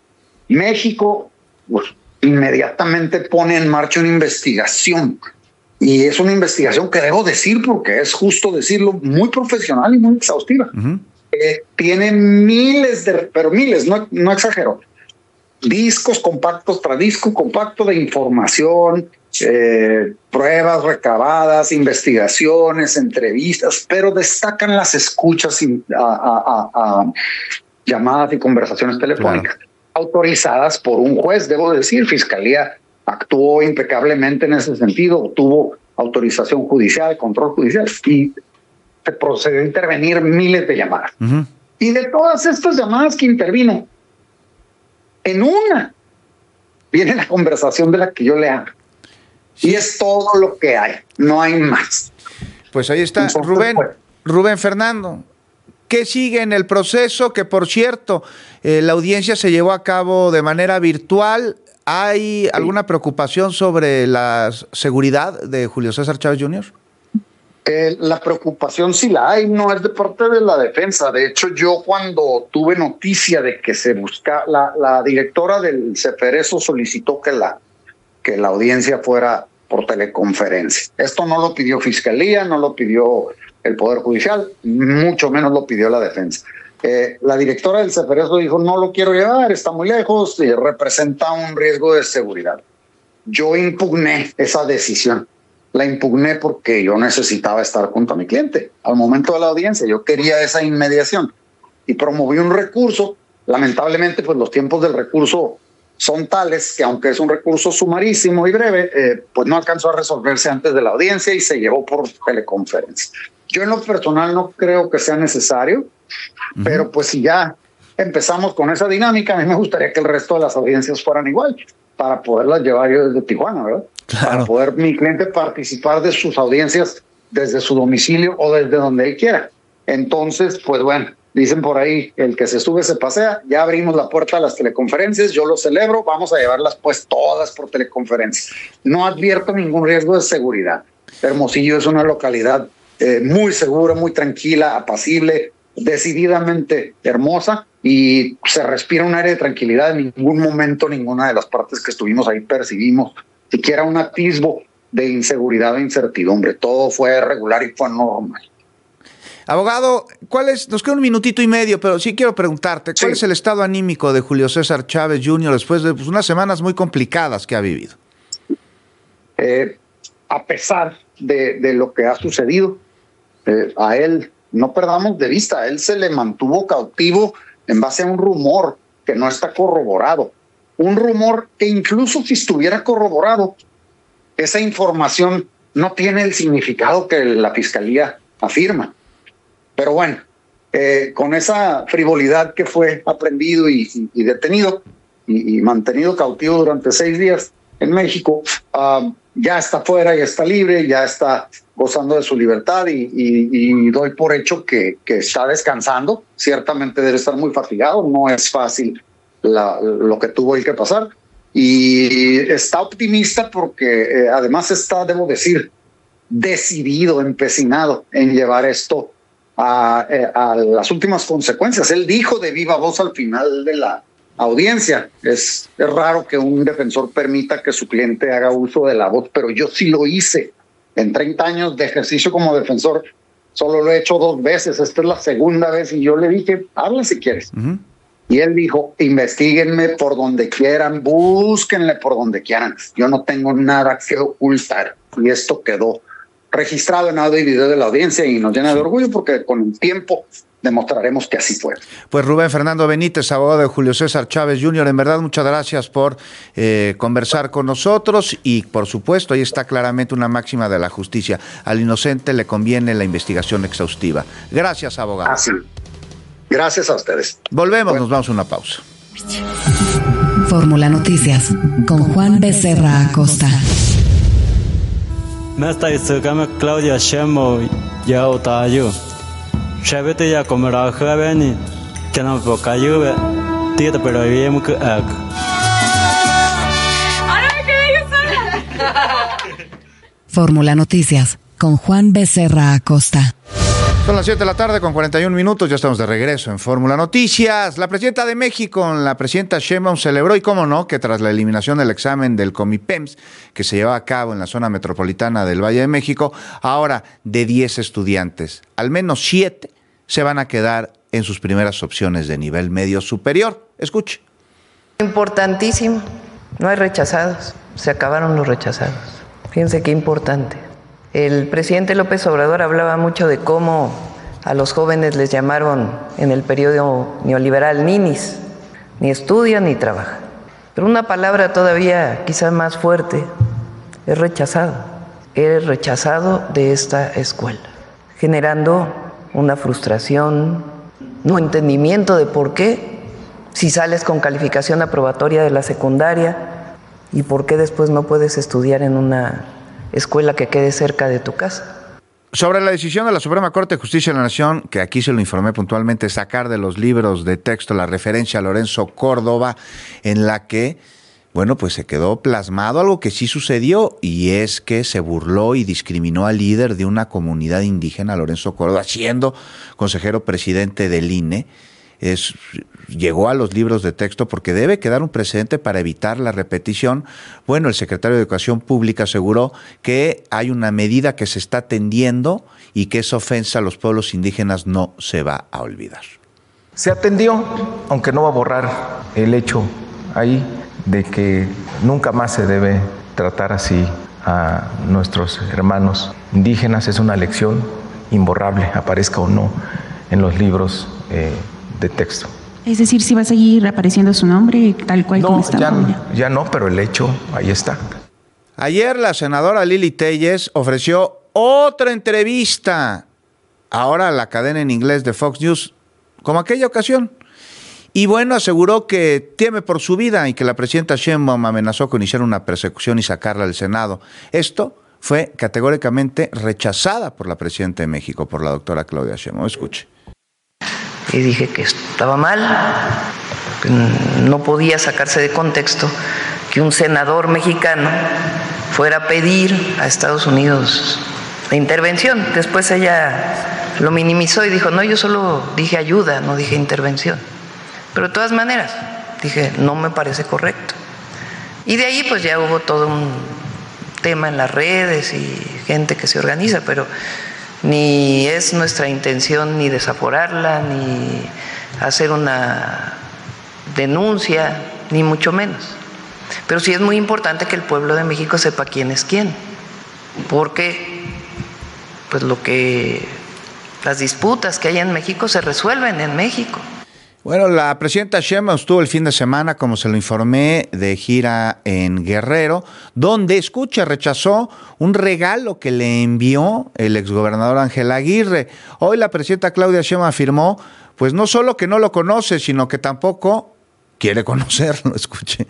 México pues, inmediatamente pone en marcha una investigación. Y es una investigación que debo decir, porque es justo decirlo, muy profesional y muy exhaustiva. Uh-huh. Eh, tiene miles de, pero miles, no, no exagero, discos compactos tras disco compacto de información, eh, pruebas recabadas, investigaciones, entrevistas, pero destacan las escuchas a, a, a, a llamadas y conversaciones telefónicas, claro. autorizadas por un juez, debo decir. Fiscalía actuó impecablemente en ese sentido, obtuvo autorización judicial, control judicial, y se procedió a intervenir miles de llamadas. Uh-huh. Y de todas estas llamadas que intervino, en una viene la conversación de la que yo le hablo. Sí. Y es todo lo que hay, no hay más. Pues ahí está. Entonces, Rubén, pues, Rubén Fernando, ¿qué sigue en el proceso? Que por cierto, eh, la audiencia se llevó a cabo de manera virtual. ¿Hay sí. alguna preocupación sobre la seguridad de Julio César Chávez junior? Eh, la preocupación sí la hay, no es de parte de la defensa. De hecho, yo cuando tuve noticia de que se busca, la, la directora del Ceferezo solicitó que la, que la audiencia fuera por teleconferencia. Esto no lo pidió Fiscalía, no lo pidió el Poder Judicial, mucho menos lo pidió la defensa. Eh, la directora del Ceferezo dijo, no lo quiero llevar, está muy lejos, y representa un riesgo de seguridad. Yo impugné esa decisión. La impugné porque yo necesitaba estar junto a mi cliente al momento de la audiencia. Yo quería esa inmediación y promoví un recurso. Lamentablemente, pues los tiempos del recurso son tales que, aunque es un recurso sumarísimo y breve, eh, pues no alcanzó a resolverse antes de la audiencia y se llevó por teleconferencia. Yo en lo personal no creo que sea necesario, uh-huh. pero pues si ya empezamos con esa dinámica, a mí me gustaría que el resto de las audiencias fueran igual, para poderlas llevar yo desde Tijuana, ¿verdad? Claro. Para poder mi cliente participar de sus audiencias desde su domicilio o desde donde él quiera. Entonces, pues bueno, dicen por ahí, el que se sube se pasea. Ya abrimos la puerta a las teleconferencias, yo lo celebro, vamos a llevarlas pues todas por teleconferencia. No advierto ningún riesgo de seguridad. Hermosillo es una localidad eh, muy segura, muy tranquila, apacible, decididamente hermosa, y se respira un aire de tranquilidad. En ningún momento ninguna de las partes que estuvimos ahí percibimos siquiera un atisbo de inseguridad o incertidumbre. Todo fue regular y fue normal. Abogado, ¿cuál es? Nos queda un minutito y medio, pero sí quiero preguntarte, ¿cuál sí. es el estado anímico de Julio César Chávez junior después de pues, unas semanas muy complicadas que ha vivido? Eh, a pesar de, de lo que ha sucedido, eh, a él, no perdamos de vista, a él se le mantuvo cautivo en base a un rumor que no está corroborado. Un rumor que incluso si estuviera corroborado, esa información no tiene el significado que la Fiscalía afirma. Pero bueno, eh, con esa frivolidad que fue aprendido y, y, y detenido y, y mantenido cautivo durante seis días en México, uh, ya está fuera, ya está libre, ya está gozando de su libertad y, y, y doy por hecho que, que está descansando. Ciertamente debe estar muy fatigado, no es fácil la, lo que tuvo que pasar. Y está optimista porque eh, además está, debo decir, decidido, empecinado en llevar esto a, eh, a las últimas consecuencias. Él dijo de viva voz al final de la audiencia, es, es raro que un defensor permita que su cliente haga uso de la voz, pero yo sí lo hice. En treinta años de ejercicio como defensor, solo lo he hecho dos veces. Esta es la segunda vez y yo le dije, habla si quieres. Uh-huh. Y él dijo, investíguenme por donde quieran, búsquenle por donde quieran. Yo no tengo nada que ocultar. Y esto quedó registrado en audio y video de la audiencia y nos llena de orgullo porque con el tiempo demostraremos que así fue. Pues Rubén Fernando Benítez, abogado de Julio César Chávez junior, en verdad muchas gracias por eh, conversar con nosotros y por supuesto ahí está claramente una máxima de la justicia. Al inocente le conviene la investigación exhaustiva. Gracias, abogado. Así. Gracias a ustedes. Volvemos, bueno. Nos vamos a una pausa. Fórmula Noticias con Juan Becerra Acosta. Mesta isukame Claudia Sheinbaum ya utayu. Shabete ya komera khabeni kana pokayube tieta pero yem que ak. Ahora me quedé yo sola. Fórmula Noticias con Juan Becerra Acosta. Son las siete de la tarde con cuarenta y un minutos, ya estamos de regreso en Fórmula Noticias. La presidenta de México, la presidenta Sheinbaum, celebró, y cómo no, que tras la eliminación del examen del Comipems, que se llevaba a cabo en la zona metropolitana del Valle de México, ahora de diez estudiantes, al menos siete se van a quedar en sus primeras opciones de nivel medio superior. Escuche. Importantísimo, no hay rechazados, se acabaron los rechazados. Fíjense qué importante. El presidente López Obrador hablaba mucho de cómo a los jóvenes les llamaron en el periodo neoliberal ninis, ni estudian ni trabajan. Pero una palabra todavía quizás más fuerte es rechazado. Eres rechazado de esta escuela. generando una frustración, no entendimiento de por qué, si sales con calificación aprobatoria de la secundaria y por qué después no puedes estudiar en una escuela que quede cerca de tu casa. Sobre la decisión de la Suprema Corte de Justicia de la Nación, que aquí se lo informé puntualmente, sacar de los libros de texto la referencia a Lorenzo Córdoba, en la que, bueno, pues se quedó plasmado algo que sí sucedió, y es que se burló y discriminó al líder de una comunidad indígena, Lorenzo Córdoba, siendo consejero presidente del I N E. Es, llegó a los libros de texto porque debe quedar un precedente para evitar la repetición. Bueno, el secretario de Educación Pública aseguró que hay una medida que se está atendiendo y que esa ofensa a los pueblos indígenas no se va a olvidar. Se atendió, aunque no va a borrar el hecho ahí de que nunca más se debe tratar así a nuestros hermanos indígenas. Es una lección imborrable, aparezca o no en los libros eh, de texto. Es decir, si va a seguir apareciendo su nombre tal cual no, como está. Ya, ya no, pero el hecho ahí está. Ayer la senadora Lili Téllez ofreció otra entrevista, ahora a la cadena en inglés de Fox News, como aquella ocasión. Y bueno, aseguró que teme por su vida y que la presidenta Sheinbaum amenazó con iniciar una persecución y sacarla del Senado. Esto fue categóricamente rechazada por la presidenta de México, por la doctora Claudia Sheinbaum. Escuche. Y dije que estaba mal, que no podía sacarse de contexto que un senador mexicano fuera a pedir a Estados Unidos la intervención. Después ella lo minimizó y dijo, no, yo solo dije ayuda, no dije intervención. Pero de todas maneras, dije, no me parece correcto. Y de ahí pues ya hubo todo un tema en las redes y gente que se organiza, pero ni es nuestra intención ni desaforarla, ni hacer una denuncia, ni mucho menos. Pero sí es muy importante que el pueblo de México sepa quién es quién, porque pues lo que las disputas que hay en México se resuelven en México. Bueno, la presidenta Sheinbaum estuvo el fin de semana, como se lo informé, de gira en Guerrero, donde, escucha, rechazó un regalo que le envió el exgobernador Ángel Aguirre. Hoy la presidenta Claudia Sheinbaum afirmó, pues no solo que no lo conoce, sino que tampoco quiere conocerlo, escuche.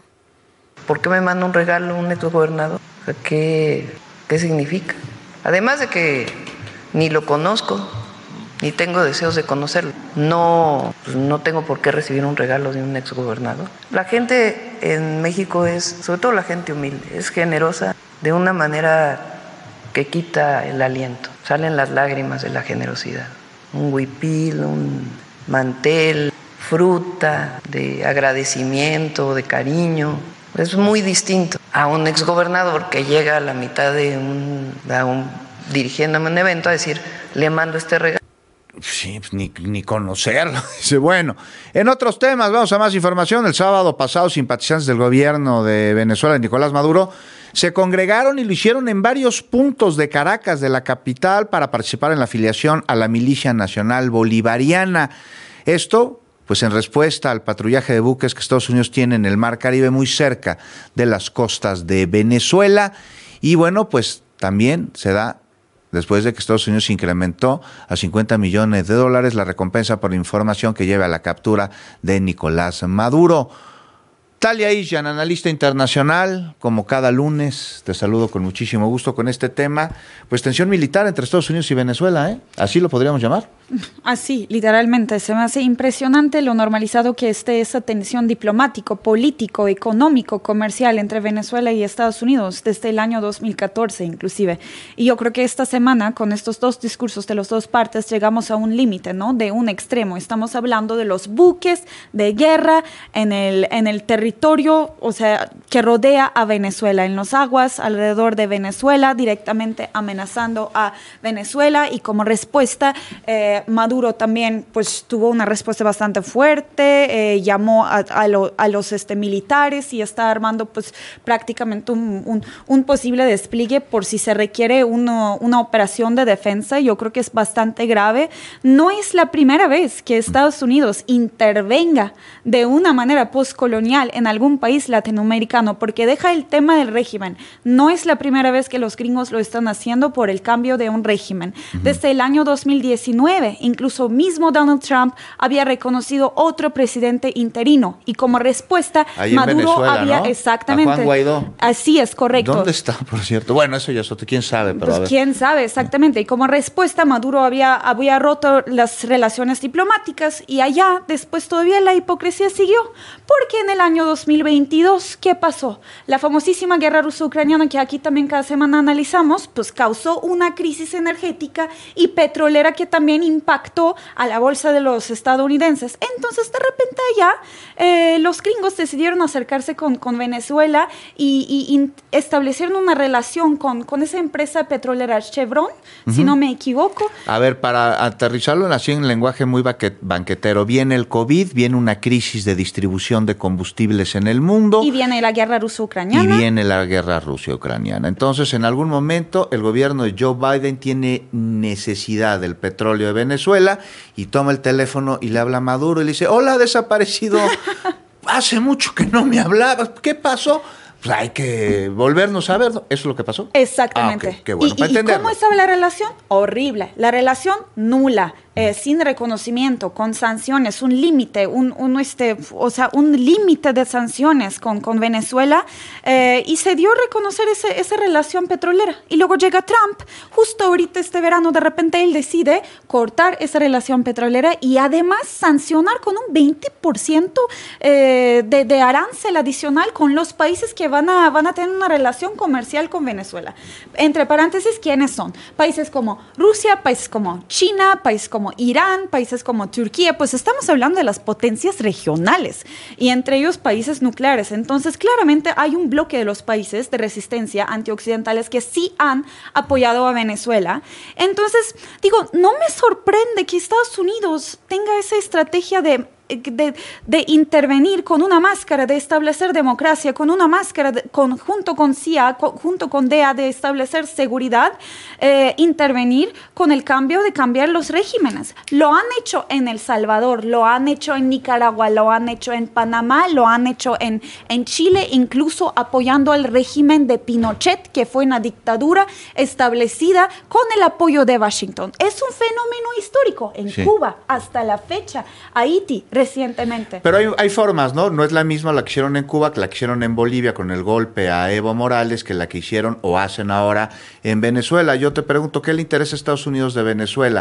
¿Por qué me manda un regalo un exgobernador? ¿Qué, qué significa? Además de que ni lo conozco, ni tengo deseos de conocerlo. No, pues no tengo por qué recibir un regalo de un exgobernador. La gente en México es, sobre todo la gente humilde, es generosa de una manera que quita el aliento. Salen las lágrimas de la generosidad. Un huipil, un mantel, fruta de agradecimiento, de cariño. Es muy distinto a un exgobernador que llega a la mitad de un, a un dirigiéndome un evento a decir, le mando este regalo. Sí, pues ni, ni conocerlo. Dice, bueno, en otros temas, vamos a más información. El sábado pasado, simpatizantes del gobierno de Venezuela, de Nicolás Maduro, se congregaron y lo hicieron en varios puntos de Caracas, de la capital, para participar en la afiliación a la Milicia Nacional Bolivariana. Esto, pues en respuesta al patrullaje de buques que Estados Unidos tiene en el Mar Caribe, muy cerca de las costas de Venezuela. Y bueno, pues también se da, después de que Estados Unidos incrementó a cincuenta millones de dólares la recompensa por información que lleve a la captura de Nicolás Maduro. Talia Isjan, analista internacional, como cada lunes, te saludo con muchísimo gusto con este tema, pues tensión militar entre Estados Unidos y Venezuela, ¿eh? Así lo podríamos llamar. Así, literalmente, se me hace impresionante lo normalizado que esté esa tensión diplomático, político, económico, comercial entre Venezuela y Estados Unidos desde el año dos mil catorce inclusive. Y yo creo que esta semana, con estos dos discursos de las dos partes, llegamos a un límite, ¿no? De un extremo. Estamos hablando de los buques de guerra en el, en el territorio, o sea, que rodea a Venezuela, en los aguas alrededor de Venezuela, directamente amenazando a Venezuela, y como respuesta, eh, Maduro Maduro también pues tuvo una respuesta bastante fuerte, eh, llamó a, a, lo, a los este, militares y está armando pues prácticamente un, un, un posible despliegue por si se requiere uno, una operación de defensa. Yo creo que es bastante grave. No es la primera vez que Estados Unidos intervenga de una manera postcolonial en algún país latinoamericano, porque deja el tema del régimen. No es la primera vez que los gringos lo están haciendo por el cambio de un régimen. Uh-huh. Desde el año dos mil diecinueve, incluso mismo Donald Trump había reconocido otro presidente interino y como respuesta ahí Maduro había ¿no? exactamente a Juan Guaidó. Así es, correcto. ¿Dónde está, por cierto? Bueno, eso ya es otro, quién sabe, pero pues a ver. quién sabe exactamente. Y como respuesta Maduro había había roto las relaciones diplomáticas y allá después todavía la hipocresía siguió, porque en el año dos mil veintidós, ¿qué pasó? La famosísima guerra ruso-ucraniana que aquí también cada semana analizamos, pues causó una crisis energética y petrolera que también impactó a la bolsa de los estadounidenses. Entonces, de repente allá, eh, los gringos decidieron acercarse con, con Venezuela y, y, y establecieron una relación con, con esa empresa petrolera Chevron, uh-huh. si no me equivoco. A ver, para aterrizarlo así en lenguaje muy banquetero, viene el COVID, viene una crisis de distribución de combustibles en el mundo. Y viene la guerra ruso-ucraniana. Y viene la guerra ruso-ucraniana. Entonces, en algún momento, el gobierno de Joe Biden tiene necesidad del petróleo de Venezuela y toma el teléfono y le habla a Maduro y le dice, hola, desaparecido, hace mucho que no me hablabas, ¿qué pasó? Pues hay que volvernos a ver, ¿no? ¿Eso es lo que pasó? Exactamente. Ah, okay. Qué bueno, ¿Y, para y entenderlo. ¿Cómo estaba la relación? Horrible. La relación nula. Eh, sin reconocimiento, con sanciones, un límite, un, un, este, o sea, un límite de sanciones con, con Venezuela, eh, y se dio a reconocer ese, esa relación petrolera. Y luego llega Trump, justo ahorita este verano, de repente él decide cortar esa relación petrolera y además sancionar con un veinte por ciento eh, de, de arancel adicional con los países que van a, van a tener una relación comercial con Venezuela. Entre paréntesis, ¿quiénes son? Países como Rusia, países como China, países como Irán, países como Turquía, pues estamos hablando de las potencias regionales y entre ellos países nucleares. Entonces, claramente hay un bloque de los países de resistencia antioccidentales que sí han apoyado a Venezuela. Entonces, digo, no me sorprende que Estados Unidos tenga esa estrategia de De, de intervenir con una máscara de establecer democracia, con una máscara de, con, junto con C I A, con, junto con D E A de establecer seguridad, eh, intervenir con el cambio de cambiar los regímenes. Lo han hecho en El Salvador, lo han hecho en Nicaragua, lo han hecho en Panamá, lo han hecho en, en Chile, incluso apoyando al régimen de Pinochet, que fue una dictadura establecida con el apoyo de Washington. Es un fenómeno histórico en sí. Cuba hasta la fecha, Haití, recientemente. Pero hay, hay formas, ¿no? No es la misma la que hicieron en Cuba que la que hicieron en Bolivia con el golpe a Evo Morales que la que hicieron o hacen ahora en Venezuela. Yo te pregunto, ¿qué le interesa a Estados Unidos de Venezuela?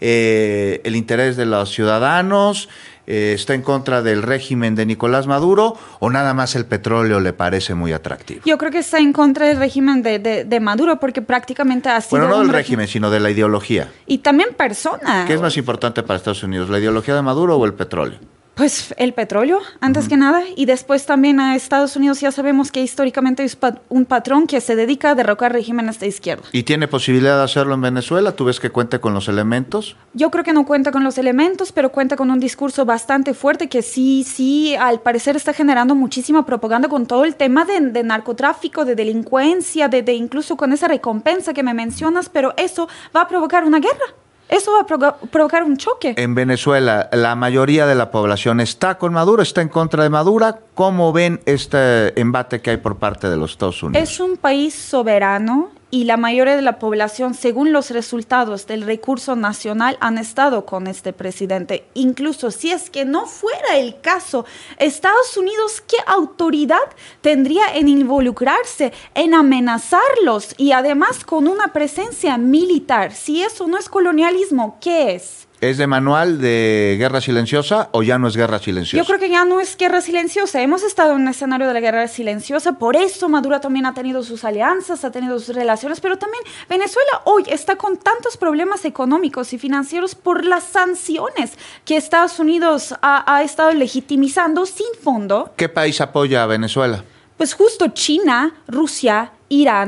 Eh, ¿El interés de los ciudadanos? Eh, ¿Está en contra del régimen de Nicolás Maduro o nada más el petróleo le parece muy atractivo? Yo creo que está en contra del régimen de, de, de Maduro porque prácticamente ha sido... Bueno, no del régimen, régimen, sino de la ideología. Y también persona. ¿Qué es más importante para Estados Unidos, la ideología de Maduro o el petróleo? Pues el petróleo, antes uh-huh. que nada, y después también a Estados Unidos ya sabemos que históricamente es pa- un patrón que se dedica a derrocar regímenes de izquierda. ¿Y tiene posibilidad de hacerlo en Venezuela? ¿Tú ves que cuente con los elementos? Yo creo que no cuenta con los elementos, pero cuenta con un discurso bastante fuerte que sí, sí, al parecer está generando muchísima propaganda con todo el tema de, de narcotráfico, de delincuencia, de, de incluso con esa recompensa que me mencionas, pero eso va a provocar una guerra. Eso va a provo- provocar un choque. En Venezuela, la mayoría de la población está con Maduro, está en contra de Maduro. ¿Cómo ven este embate que hay por parte de los Estados Unidos? Es un país soberano y la mayoría de la población, según los resultados del recurso nacional, han estado con este presidente. Incluso si es que no fuera el caso, Estados Unidos, ¿qué autoridad tendría en involucrarse, en amenazarlos y además con una presencia militar? Si eso no es colonialismo, ¿qué es? ¿Es de manual de guerra silenciosa o ya no es guerra silenciosa? Yo creo que ya no es guerra silenciosa. Hemos estado en un escenario de la guerra silenciosa. Por eso Maduro también ha tenido sus alianzas, ha tenido sus relaciones. Pero también Venezuela hoy está con tantos problemas económicos y financieros por las sanciones que Estados Unidos ha, ha estado legitimizando sin fondo. ¿Qué país apoya a Venezuela? Pues justo China, Rusia, Irán,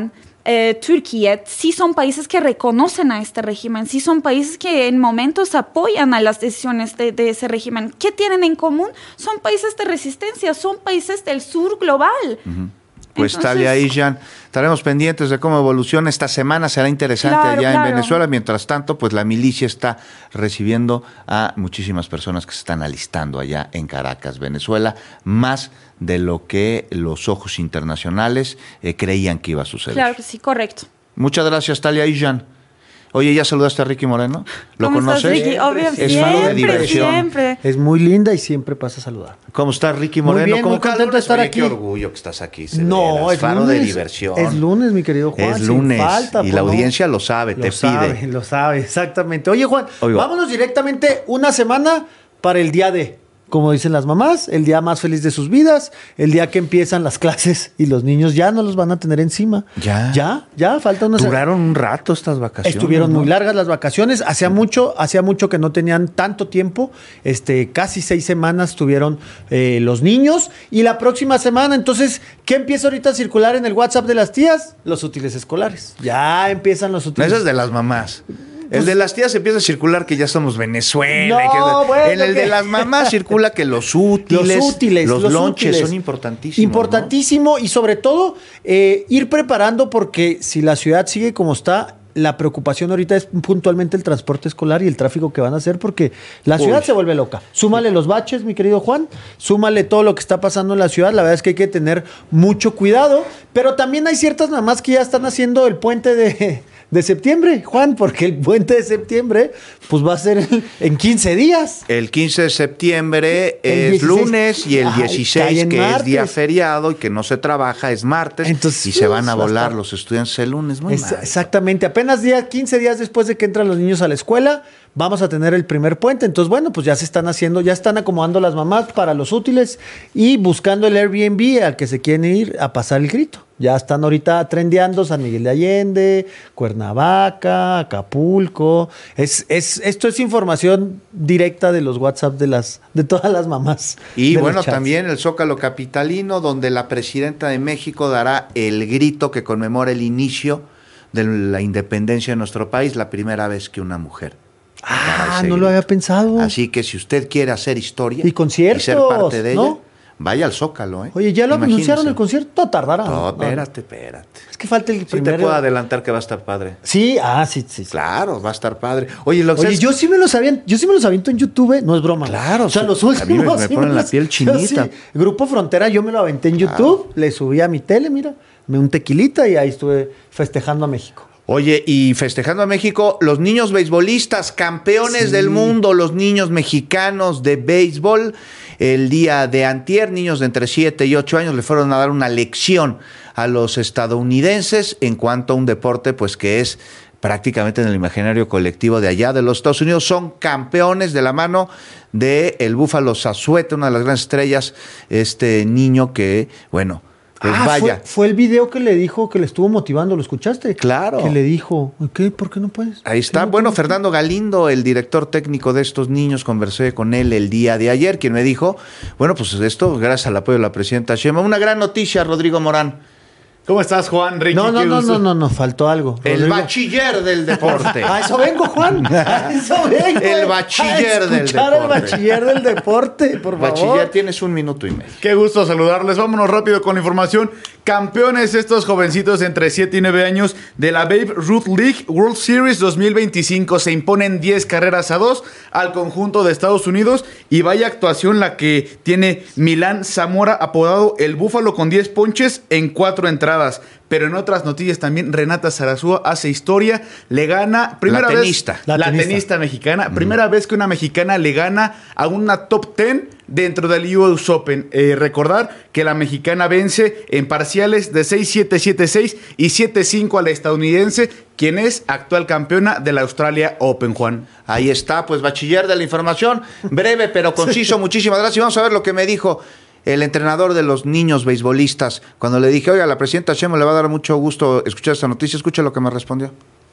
eh, Turquía, sí son países que reconocen a este régimen, sí son países que en momentos apoyan a las decisiones de, de ese régimen. ¿Qué tienen en común? Son países de resistencia, son países del sur global. Uh-huh. Pues Entonces, Talia Isjan, estaremos pendientes de cómo evoluciona esta semana, será interesante claro, allá claro. en Venezuela. Mientras tanto, pues la milicia está recibiendo a muchísimas personas que se están alistando allá en Caracas, Venezuela, más de lo que los ojos internacionales eh, creían que iba a suceder. Claro que sí, correcto. Muchas gracias, Talia Isjan. Oye, ¿ya saludaste a Ricky Moreno? ¿Lo ¿Cómo conoces? estás, Ricky? Obvio, es siempre, faro de diversión. Siempre. Es muy linda y siempre pasa a saludar. ¿Cómo estás, Ricky Moreno? Muy bien, ¿Cómo muy contento de estar Oye, aquí. Qué orgullo que estás aquí. No, es faro lunes, de diversión. Es lunes, mi querido Juan. Es lunes. Sin falta, y pues, la no. audiencia lo sabe, Lo te sabe, pide. Lo sabe, exactamente. Oye, Juan, Oigo. vámonos directamente una semana para el día de, como dicen las mamás, el día más feliz de sus vidas, el día que empiezan las clases y los niños ya no los van a tener encima. Ya. Ya, ya, falta una semana. Duraron un rato estas vacaciones. Estuvieron ¿no? muy largas las vacaciones. Hacía mucho, hacía mucho que no tenían tanto tiempo. Este, casi seis semanas tuvieron eh, los niños. Y la próxima semana, entonces, ¿qué empieza ahorita a circular en el WhatsApp de las tías? Los útiles escolares. Ya empiezan los útiles. Eso es de las mamás. El de las tías empieza a circular que ya somos Venezuela. No, y que, bueno, en el que- de las mamás circula que los útiles, Los útiles, los, los lonches útiles. son importantísimos. Importantísimo y sobre todo eh, ir preparando porque si la ciudad sigue como está, la preocupación ahorita es puntualmente el transporte escolar y el tráfico que van a hacer porque la ciudad Uy. se vuelve loca. Súmale los baches, mi querido Juan, súmale todo lo que está pasando en la ciudad. La verdad es que hay que tener mucho cuidado, pero también hay ciertas mamás que ya están haciendo el puente de... de septiembre, Juan, porque el puente de septiembre pues va a ser en, en quince días. El quince de septiembre El es dieciséis. lunes y el Ay, cae dieciséis, en que martes. es día feriado y que no se trabaja, es martes. Entonces, y se van a pues, va a volar estar- los estudiantes el lunes. Muy Es- mal. exactamente, apenas día, quince días después de que entran los niños a la escuela, vamos a tener el primer puente. Entonces, bueno, pues ya se están haciendo, ya están acomodando las mamás para los útiles y buscando el Airbnb al que se quieren ir a pasar el grito. Ya están ahorita trendeando San Miguel de Allende, Cuernavaca, Acapulco. Es, es, esto es información directa de los WhatsApp de las, de todas las mamás. Y de los bueno, chats. también el Zócalo Capitalino, donde la presidenta de México dará el grito que conmemora el inicio de la independencia de nuestro país, la primera vez que una mujer. Ah, no lo había pensado. Así que si usted quiere hacer historia Y conciertos, y ser parte de ¿no? ella, vaya al Zócalo. ¿eh? Oye, ya lo Imagínese. anunciaron el concierto, tardará. No, No, espérate, espérate. Es que falta el Sí te primero. puedo adelantar que va a estar padre. Sí, ah, sí, sí. sí. Claro, va a estar padre. Oye, lo que Oye, es- yo sí me los aviento, yo sí me los aviento en YouTube, ¿eh? No es broma. Claro, o sea, sí. los A últimos. mí me- me sí ponen la los- piel yo chinita. sí. Grupo Frontera, yo me lo aventé en YouTube, le subí a mi tele, mira, me un tequilita y ahí estuve festejando a México. Oye, y festejando a México, los niños beisbolistas, campeones Sí. del mundo, los niños mexicanos de béisbol, el día de antier, niños de entre siete y ocho años le fueron a dar una lección a los estadounidenses en cuanto a un deporte pues que es prácticamente en el imaginario colectivo de allá de los Estados Unidos. Son campeones de la mano de el Búfalo Zazueta, una de las grandes estrellas, este niño que, bueno, pues ah, vaya. Fue, fue el video que le dijo que le estuvo motivando, ¿lo escuchaste? Claro. Que le dijo, ¿qué? ¿Por qué no puedes? Ahí está. ¿Qué no Bueno, puedes? Fernando Galindo, el director técnico de estos niños, conversé con él el día de ayer, quien me dijo, bueno, pues esto gracias al apoyo de la presidenta Sheinbaum. Una gran noticia, Rodrigo Morán. ¿Cómo estás, Juan? Ricky, No, no, qué no, gusto. no, no, no, faltó algo. El Rodrigo. bachiller del deporte. A eso vengo, Juan. A eso vengo. El bachiller a del escuchar deporte. al bachiller del deporte, por favor. Bachiller, tienes un minuto y medio. Qué gusto saludarles. Vámonos rápido con la información. Campeones estos jovencitos entre siete y nueve años de la Babe Ruth League World Series dos mil veinticinco. Se imponen diez carreras a dos al conjunto de Estados Unidos. Y vaya actuación la que tiene Milán Zamora, apodado el Búfalo, con diez ponches en cuatro entradas. Pero en otras noticias también Renata Zarazúa hace historia, le gana primera La tenista. vez La la, tenista. tenista. mexicana, primera vez que una mexicana le gana a una top diez dentro del U S Open. Eh, recordar que la mexicana vence en parciales de seis siete, siete seis y siete cinco a la estadounidense, quien es actual campeona de la Australia Open, Juan. Ahí está, pues bachiller de la información, breve pero conciso. Muchísimas gracias. Y vamos a ver lo que me dijo el entrenador de los niños beisbolistas cuando le dije, oiga, la presidenta Sheinbaum le va a dar mucho gusto escuchar esta noticia. Escucha lo que me respondió.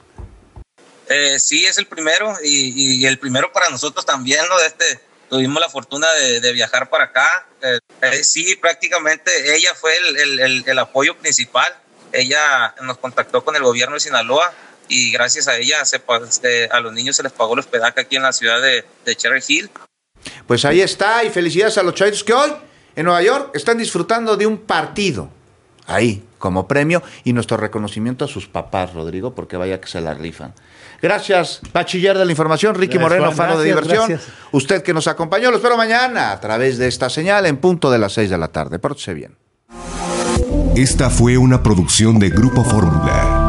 Eh, sí, es el primero y, y el primero para nosotros también, ¿no? Este, tuvimos la fortuna de, de viajar para acá. Eh, eh, sí, prácticamente ella fue el, el, el, el apoyo principal ella nos contactó con el gobierno de Sinaloa y gracias a ella se, se, a los niños se les pagó el hospedaje aquí en la ciudad de, de Cherry Hill. Pues ahí está, y felicidades a los chavitos que hoy en Nueva York están disfrutando de un partido. Ahí, como premio, y nuestro reconocimiento a sus papás, Rodrigo, porque vaya que se la rifan. Gracias, bachiller de la información, Ricky Gracias, Moreno, Juan. faro de Gracias, diversión. gracias. Usted que nos acompañó, lo espero mañana a través de esta señal en punto de las seis de la tarde. Pórtese bien. Esta fue una producción de Grupo Fórmula.